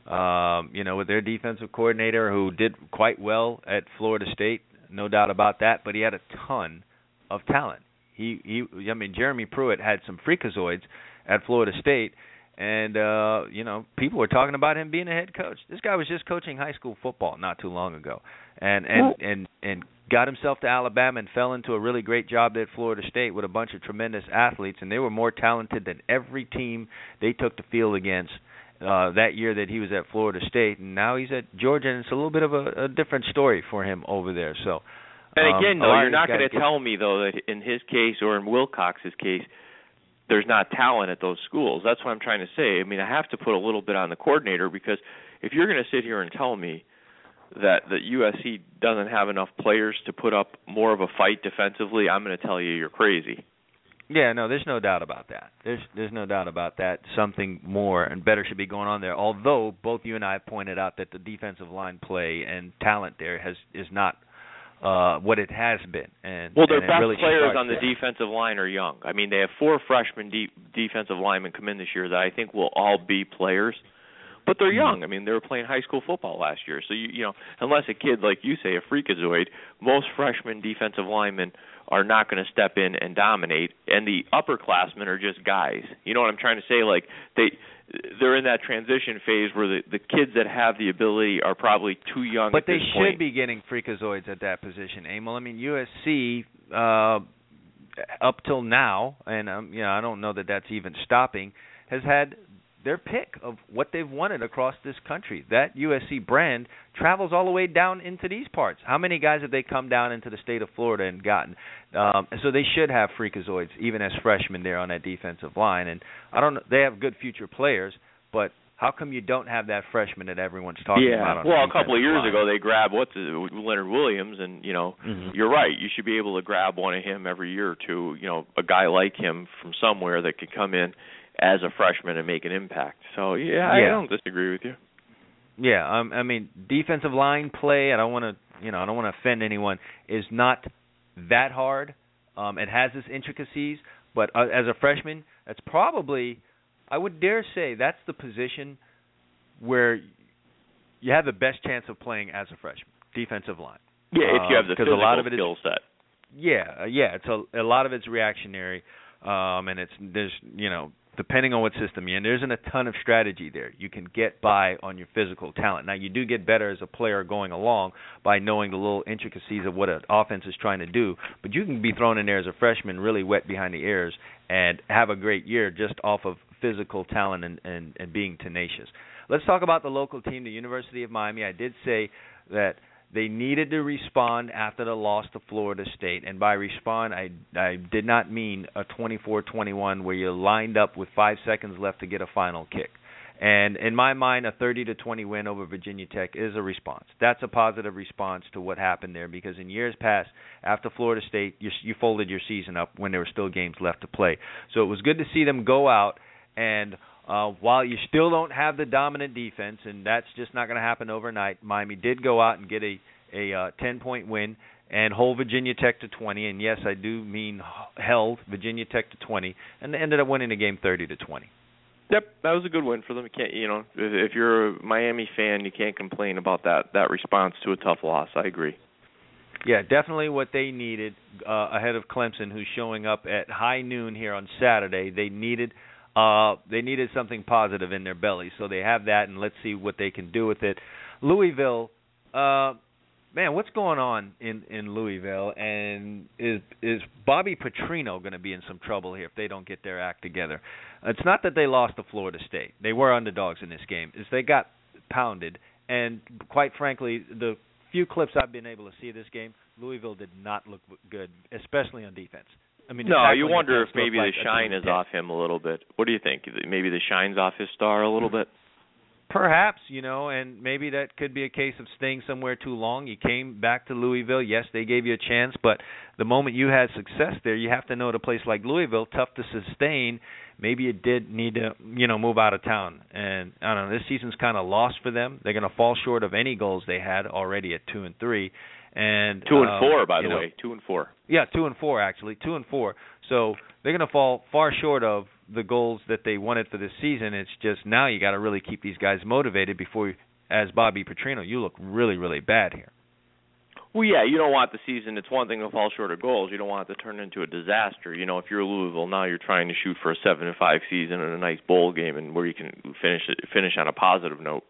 Um, you know, with their defensive coordinator who did quite well at Florida State, no doubt about that. But he had a ton of talent. He, he, I mean, Jeremy Pruitt had some freakazoids at Florida State, and uh, you know, people were talking about him being a head coach. This guy was just coaching high school football not too long ago, and and and and got himself to Alabama and fell into a really great job there at Florida State with a bunch of tremendous athletes, and they were more talented than every team they took the field against uh, that year that he was at Florida State, and now he's at Georgia, and it's a little bit of a, a different story for him over there. So. And again, um, though, you're not going to tell me, though, that in his case or in Wilcox's case, there's not talent at those schools. That's what I'm trying to say. I mean, I have to put a little bit on the coordinator, because if you're going to sit here and tell me that the U S C doesn't have enough players to put up more of a fight defensively, I'm going to tell you you're crazy. Yeah, no, there's no doubt about that. There's there's no doubt about that. Something more and better should be going on there. Although both you and I have pointed out that the defensive line play and talent there has is not Uh, what it has been, and well, their and best really players on the there. defensive line are young. I mean, they have four freshman de- defensive linemen come in this year that I think will all be players, but they're young. I mean, they were playing high school football last year, so you you know, unless a kid like you say, a freakazoid, most freshman defensive linemen are not going to step in and dominate, and the upperclassmen are just guys. You know what I'm trying to say? Like they. They're in that transition phase where the, the kids that have the ability are probably too young but at this they point. should be getting freakazoids at that position, Emil. I mean, U S C, uh, up till now, and um, you know, I don't know that that's even stopping, has had their pick of what they've wanted across this country. That U S C brand travels all the way down into these parts. How many guys have they come down into the state of Florida and gotten? Um, so they should have freakazoids, even as freshmen there on that defensive line. And I don't know, they have good future players, but how come you don't have that freshman that everyone's talking yeah. about? On well, the a couple of years line? ago, they grabbed what's it, Leonard Williams, and you know, mm-hmm. you're right. You should be able to grab one of him every year or two. You know, a guy like him from somewhere that could come in as a freshman and make an impact. So yeah, yeah. I don't disagree with you. Yeah, um, I mean, defensive line play. I don't want to, you know, I don't want to offend anyone. Is not that hard. Um, it has its intricacies, but uh, as a freshman, that's probably, I would dare say, that's the position where you have the best chance of playing as a freshman, defensive line. Yeah, if you have the physical a lot of it skill is, set. Yeah, yeah, it's a, a lot of it's reactionary, um, and it's there's you know depending on what system you're in, there isn't a ton of strategy there. You can get by on your physical talent. Now you do get better as a player going along by knowing the little intricacies of what an offense is trying to do, but you can be thrown in there as a freshman, really wet behind the ears, and have a great year just off of physical talent and, and, and being tenacious. Let's talk about the local team, the University of Miami. I did say that they needed to respond after the loss to Florida State, and by respond, I I did not mean a twenty-four twenty-one where you lined up with five seconds left to get a final kick. And in my mind, a thirty to twenty win over Virginia Tech is a response. That's a positive response to what happened there, because in years past, after Florida State, you, you folded your season up when there were still games left to play. So it was good to see them go out, and uh, while you still don't have the dominant defense, and that's just not going to happen overnight, Miami did go out and get a, a uh, ten-point win and hold Virginia Tech to twenty. And yes, I do mean held Virginia Tech to twenty, and they ended up winning the game thirty to twenty. Yep, that was a good win for them. You can't, you know, if, if you're a Miami fan, you can't complain about that that response to a tough loss. I agree. Yeah, definitely what they needed uh, ahead of Clemson, who's showing up at high noon here on Saturday. They needed uh, they needed something positive in their belly, so they have that, and let's see what they can do with it. Louisville, uh, man, what's going on in, in Louisville, and is is Bobby Petrino going to be in some trouble here if they don't get their act together? It's not that they lost to Florida State. They were underdogs in this game. It's they got pounded, and quite frankly, the few clips I've been able to see of this game, Louisville did not look good, especially on defense. I mean, no, you wonder if maybe like the shine is off him a little bit. What do you think? Maybe the shine's off his star a little bit? Perhaps, you know, and maybe that could be a case of staying somewhere too long. You came back to Louisville. Yes, they gave you a chance, but the moment you had success there, you have to know at a place like Louisville, tough to sustain, maybe you did need to, you know, move out of town. And, I don't know, this season's kind of lost for them. They're going to fall short of any goals they had already at two and three. And two and uh, four, by the know, way, two and four. Yeah, two and four actually, two and four. So they're going to fall far short of the goals that they wanted for this season. It's just now you got to really keep these guys motivated before, as Bobby Petrino, you look really, really bad here. Well, yeah, you don't want the season. It's one thing to fall short of goals. You don't want it to turn into a disaster. You know, if you're Louisville now, you're trying to shoot for a seven and five season and a nice bowl game, and where you can finish it, finish on a positive note.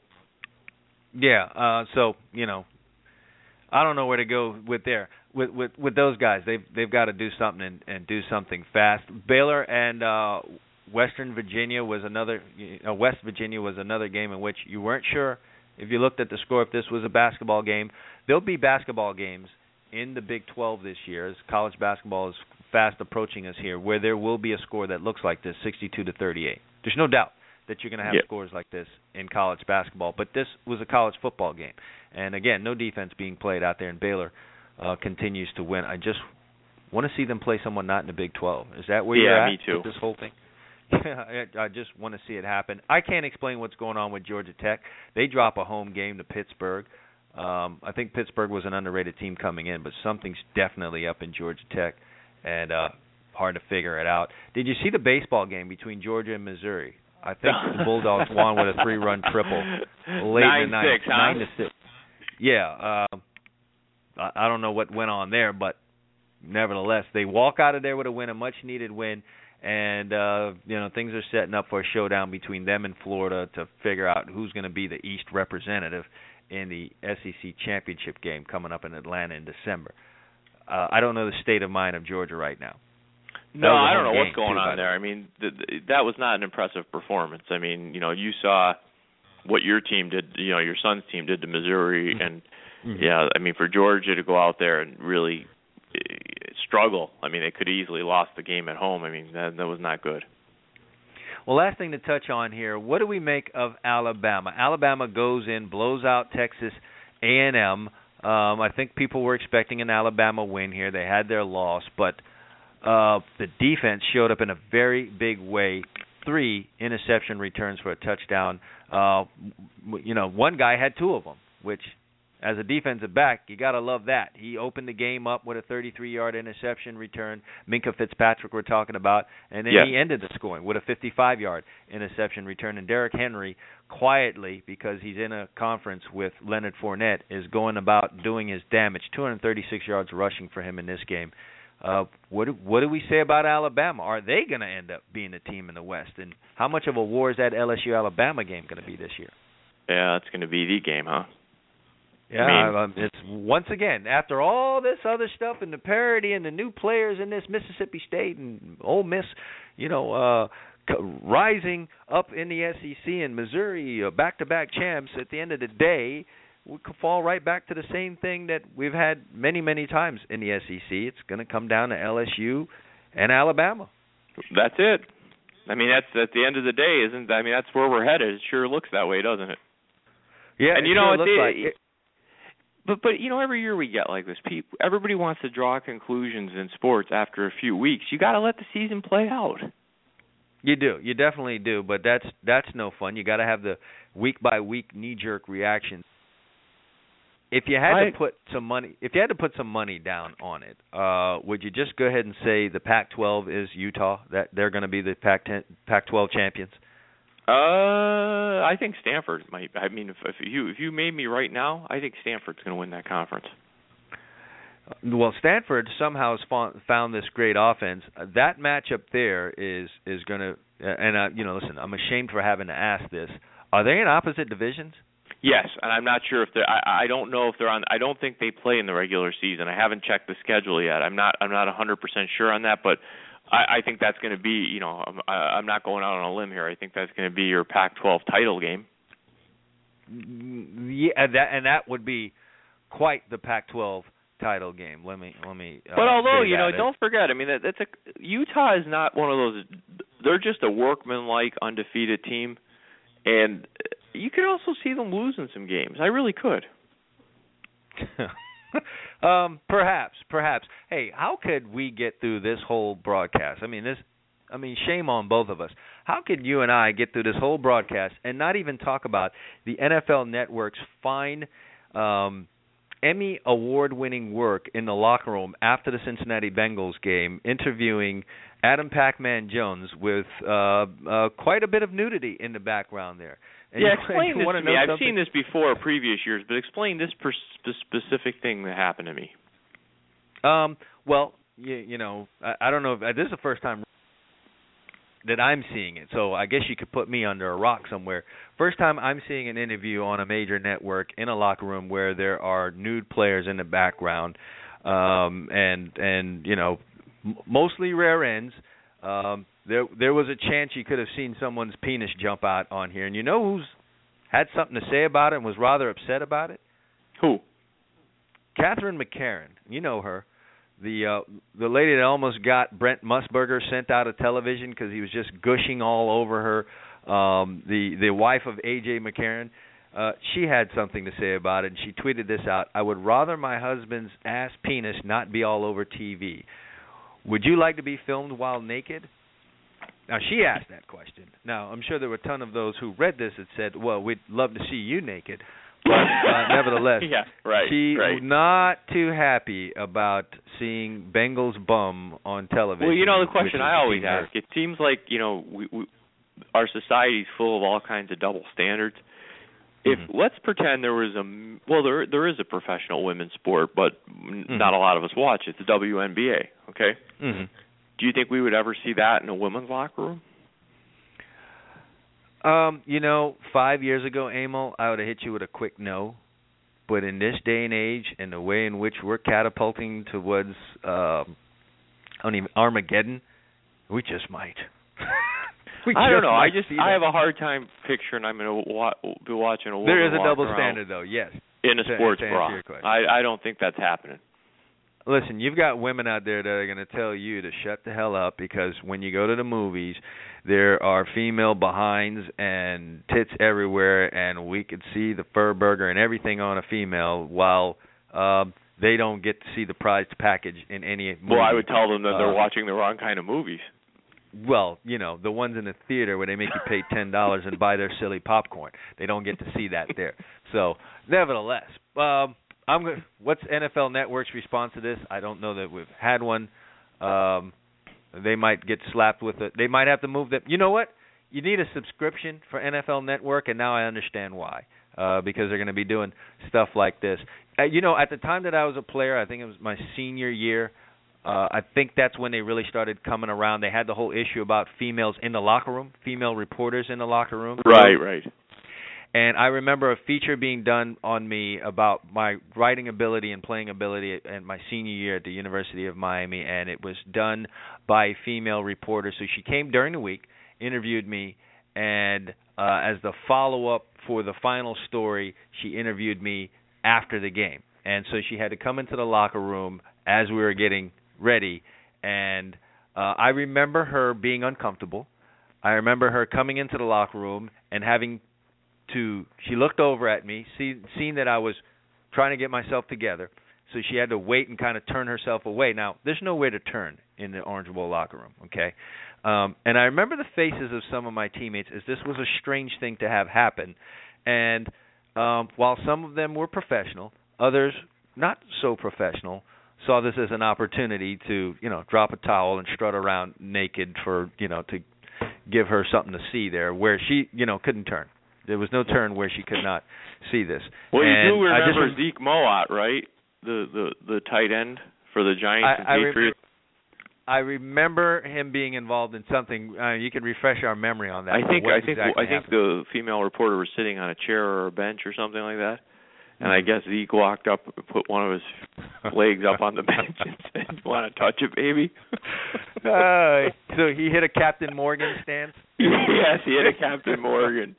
Yeah. Uh, so you know. I don't know where to go with there with with, with those guys. They've they've got to do something and, and do something fast. Baylor and uh, Western Virginia was another. Uh, West Virginia was another game in which you weren't sure if you looked at the score if this was a basketball game. There'll be basketball games in the Big twelve this year as college basketball is fast approaching us here, where there will be a score that looks like this, sixty-two to thirty-eight. There's no doubt that you're going to have yep. scores like this in college basketball. But this was a college football game. And, again, no defense being played out there, and Baylor uh, continues to win. I just want to see them play someone not in the Big twelve. Is that where yeah, you're at me too. with this whole thing? I, I just want to see it happen. I can't explain what's going on with Georgia Tech. They drop a home game to Pittsburgh. Um, I think Pittsburgh was an underrated team coming in, but something's definitely up in Georgia Tech, and uh, hard to figure it out. Did you see the baseball game between Georgia and Missouri? I think the Bulldogs won with a three-run triple late Nine in the night. Six, huh? Nine to six. Yeah, uh, I, I don't know what went on there, but nevertheless, they walk out of there with a win, a much-needed win, and uh, you know things are setting up for a showdown between them and Florida to figure out who's going to be the East representative in the S E C championship game coming up in Atlanta in December. Uh, I don't know the state of mind of Georgia right now. No, I don't know game, what's going too, on there. I mean, th- th- that was not an impressive performance. I mean, you know, you saw what your team did, you know, your son's team did to Missouri, mm-hmm. and mm-hmm. yeah, I mean, for Georgia to go out there and really uh, struggle. I mean, they could have easily lost the game at home. I mean, that, that was not good. Well, last thing to touch on here, what do we make of Alabama? Alabama goes in, blows out Texas A and M. Um, I think people were expecting an Alabama win here. They had their loss, but uh, the defense showed up in a very big way. Three interception returns for a touchdown. Uh, you know, one guy had two of them, which as a defensive back, you got to love that. He opened the game up with a thirty-three-yard interception return, Minkah Fitzpatrick we're talking about, and then yeah. he ended the scoring with a fifty-five-yard interception return. And Derrick Henry, quietly, because he's in a conference with Leonard Fournette, is going about doing his damage, two hundred thirty-six yards rushing for him in this game. Uh, what, do, what do we say about Alabama? Are they going to end up being the team in the West? And how much of a war is that L S U-Alabama game going to be this year? Yeah, it's going to be the game, huh? Yeah, I mean, um, it's once again, after all this other stuff and the parity and the new players in this Mississippi State and Ole Miss, you know, uh, rising up in the S E C and Missouri, uh, back-to-back champs, at the end of the day, we could fall right back to the same thing that we've had many, many times in the S E C. It's going to come down to L S U and Alabama. That's it. I mean, that's at the end of the day, isn't? I mean, that's where we're headed. It sure looks that way, doesn't it? Yeah, and you it know, sure it, looks it, like it. But but you know, every year we get like this. People, everybody wants to draw conclusions in sports after a few weeks. You got to let the season play out. You do, you definitely do. But that's that's no fun. You got to have the week by week knee jerk reaction. If you had I, to put some money, if you had to put some money down on it, uh, would you just go ahead and say the Pac twelve is Utah? That they're going to be the Pac ten, Pac twelve champions? Uh, I think Stanford might. I mean, if, if you if you made me right now, I think Stanford's going to win that conference. Well, Stanford somehow has found this great offense. That matchup there is is going to, and uh, you know, listen, I'm ashamed for having to ask this. Are they in opposite divisions? Yes, and I'm not sure if they're. I, I don't know if they're on. I don't think they play in the regular season. I haven't checked the schedule yet. I'm not. I'm not one hundred percent sure on that, but I, I think that's going to be. You know, I'm, I'm not going out on a limb here. I think that's going to be your Pac twelve title game. Yeah, that and that would be quite the Pac twelve title game. Let me let me. Uh, but although say you know, that. don't forget. I mean, that, that's a Utah is not one of those. They're just a workmanlike, undefeated team, and you could also see them losing some games. I really could. um, perhaps, perhaps. Hey, how could we get through this whole broadcast? I mean, this. I mean, shame on both of us. How could you and I get through this whole broadcast and not even talk about the N F L Network's fine um, Emmy award-winning work in the locker room after the Cincinnati Bengals game, interviewing Adam Pac-Man Jones with uh, uh, quite a bit of nudity in the background there. And yeah, you, explain you this wanna to me. know I've something? seen this before previous years, but explain this per- specific thing that happened to me. Um, well, you, you know, I, I don't know. If, this is the first time that I'm seeing it, so I guess you could put me under a rock somewhere. First time I'm seeing an interview on a major network in a locker room where there are nude players in the background, um, and and you know, m- mostly rear ends. Um, there there was a chance you could have seen someone's penis jump out on here, and you know who's had something to say about it and was rather upset about it? Who? Catherine McCarron. You know her. The uh, the lady that almost got Brent Musburger sent out of television because he was just gushing all over her. Um, the the wife of A J McCarron, uh, she had something to say about it, and she tweeted this out: "I would rather my husband's ass penis not be all over T V. Would you like to be filmed while naked?" Now she asked that question. Now I'm sure there were a ton of those who read this that said, "Well, we'd love to see you naked." But uh, nevertheless, yeah, right, she's right. not too happy about seeing Bengals bum on television. Well, you know, the question I always her. ask, it seems like, you know, we, we, our society's full of all kinds of double standards. If Mm-hmm. let's pretend there was a well, there there is a professional women's sport, but mm-hmm. not a lot of us watch it. The W N B A, okay? Mm-hmm. Do you think we would ever see that in a women's locker room? Um, you know, five years ago, Emil, I would have hit you with a quick no. But in this day and age, and the way in which we're catapulting towards uh, I don't even, Armageddon We just might. we I don't know. I just I have a hard time picturing I'm going to wa- be watching a woman There is a double around standard, though. Yes. In a to, sports to bra. I I don't think that's happening. Listen, you've got women out there that are going to tell you to shut the hell up because when you go to the movies, there are female behinds and tits everywhere, and we could see the fur burger and everything on a female while uh, they don't get to see the prized package in any movie. Well, I would tell them that they're uh, watching the wrong kind of movies. Well, you know, the ones in the theater where they make you pay ten dollars and buy their silly popcorn. They don't get to see that there. So, nevertheless, um, I'm gonna, what's N F L Network's response to this? I don't know that we've had one. Um, they might get slapped with it. They might have to move them. You know what? You need a subscription for N F L Network, and now I understand why. Uh, because they're going to be doing stuff like this. Uh, you know, at the time that I was a player, I think it was my senior year, uh, I think that's when they really started coming around. They had the whole issue about females in the locker room, female reporters in the locker room. Right, right. And I remember a feature being done on me about my writing ability and playing ability at my senior year at the University of Miami, and it was done by a female reporter. So she came during the week, interviewed me, and uh, as the follow-up for the final story, she interviewed me after the game. And so she had to come into the locker room as we were getting ready, and uh, I remember her being uncomfortable. I remember her coming into the locker room and having to, she looked over at me, see, seeing that I was trying to get myself together, so she had to wait and kind of turn herself away. Now, there's nowhere to turn in the Orange Bowl locker room, okay? Um, and I remember the faces of some of my teammates as this was a strange thing to have happen. And um, while some of them were professional, others not so professional, saw this as an opportunity to, you know, drop a towel and strut around naked for, you know, to give her something to see there where she, you know, couldn't turn. There was no turn where she could not see this. Well, and you do remember I just, Zeke Mowat, right? The, the the tight end for the Giants I, and I Patriots. Rem- I remember him being involved in something. Uh, you can refresh our memory on that. I think I think exactly I think the female reporter was sitting on a chair or a bench or something like that, and I guess Zeke walked up and put one of his legs up on the bench and said, "Want to touch it, baby?" uh, so he hit a Captain Morgan stance. Yes, he hit a Captain Morgan.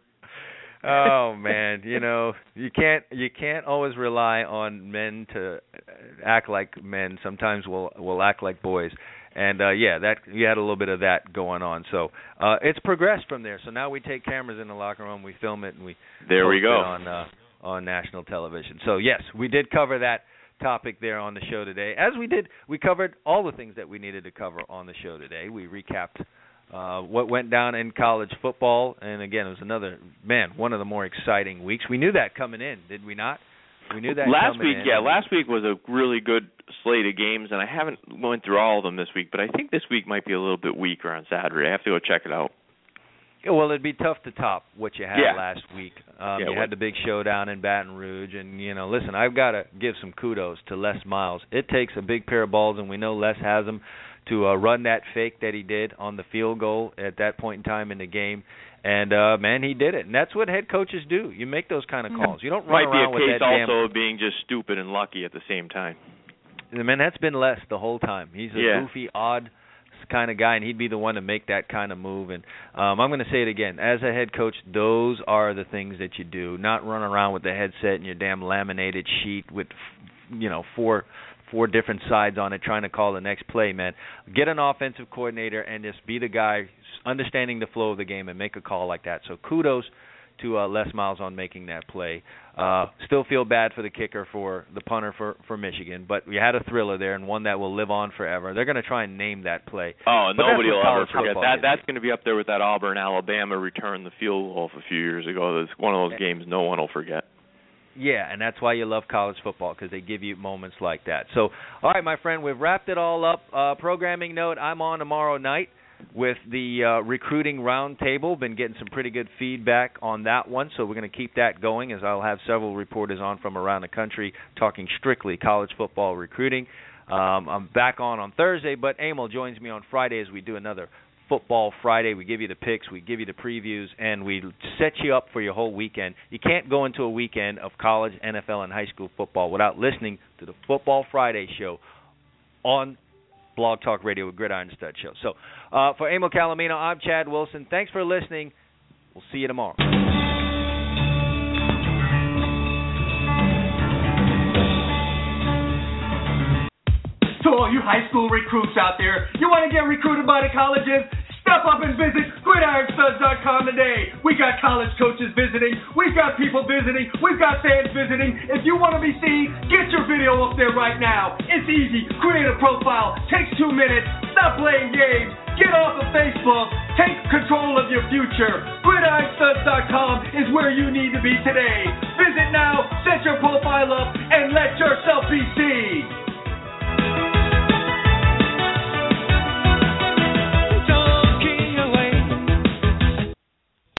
Oh man, you know, you can't you can't always rely on men to act like men. Sometimes we'll we'll act like boys. And uh yeah, that you had a little bit of that going on. So, uh it's progressed from there. So now we take cameras in the locker room, we film it and we There we post go. it on uh on national television. So, yes, we did cover that topic there on the show today. As we did, we covered all the things that we needed to cover on the show today. We recapped Uh, what went down in college football, and again, it was another, man, one of the more exciting weeks. We knew that coming in, did we not? We knew that last coming week, in. yeah, last week was a really good slate of games, and I haven't went through all of them this week, but I think this week might be a little bit weaker on Saturday. I have to go check it out. Yeah, well, it'd be tough to top what you had yeah. last week. Um, yeah, you had the big showdown in Baton Rouge, and, you know, listen, I've got to give some kudos to Les Miles. It takes a big pair of balls, and we know Les has them, to uh, run that fake that he did on the field goal at that point in time in the game. And, uh, man, he did it. And that's what head coaches do. You make those kind of calls. You don't run Might around be a with case that also damn... of being just stupid and lucky at the same time. Man, that's been Les the whole time. He's a yeah. goofy, odd kind of guy, and he'd be the one to make that kind of move. And um, I'm going to say it again. As a head coach, those are the things that you do. Not run around with the headset and your damn laminated sheet with, you know, four four different sides on it trying to call the next play, man. Get an offensive coordinator and just be the guy understanding the flow of the game and make a call like that. So kudos to uh, Les Miles on making that play. Uh, still feel bad for the kicker, for the punter for, for Michigan, but we had a thriller there and one that will live on forever. They're going to try and name that play. Oh, but nobody will ever forget that. Is. That's going to be up there with that Auburn-Alabama return the field goal a few years ago. It's one of those games no one will forget. Yeah, and that's why you love college football, because they give you moments like that. So, all right, my friend, we've wrapped it all up. Uh, programming note, I'm on tomorrow night with the uh, recruiting roundtable. Been getting some pretty good feedback on that one, so we're going to keep that going, as I'll have several reporters on from around the country talking strictly college football recruiting. Um, I'm back on on Thursday, but Emil joins me on Friday as we do another Football Friday. We give you the picks, we give you the previews, and we set you up for your whole weekend. You can't go into a weekend of college, N F L, and high school football without listening to the Football Friday show on Blog Talk Radio with Gridiron Stud Show. So uh, for Emil Calomino, I'm Chad Wilson. Thanks for listening. We'll see you tomorrow. To all you high school recruits out there, you want to get recruited by the colleges? Step up and visit gridiron studs dot com today. We got college coaches visiting. We've got people visiting. We've got fans visiting. If you want to be seen, get your video up there right now. It's easy. Create a profile. Takes two minutes. Stop playing games. Get off of Facebook. Take control of your future. gridiron studs dot com is where you need to be today. Visit now, set your profile up, and let yourself be seen.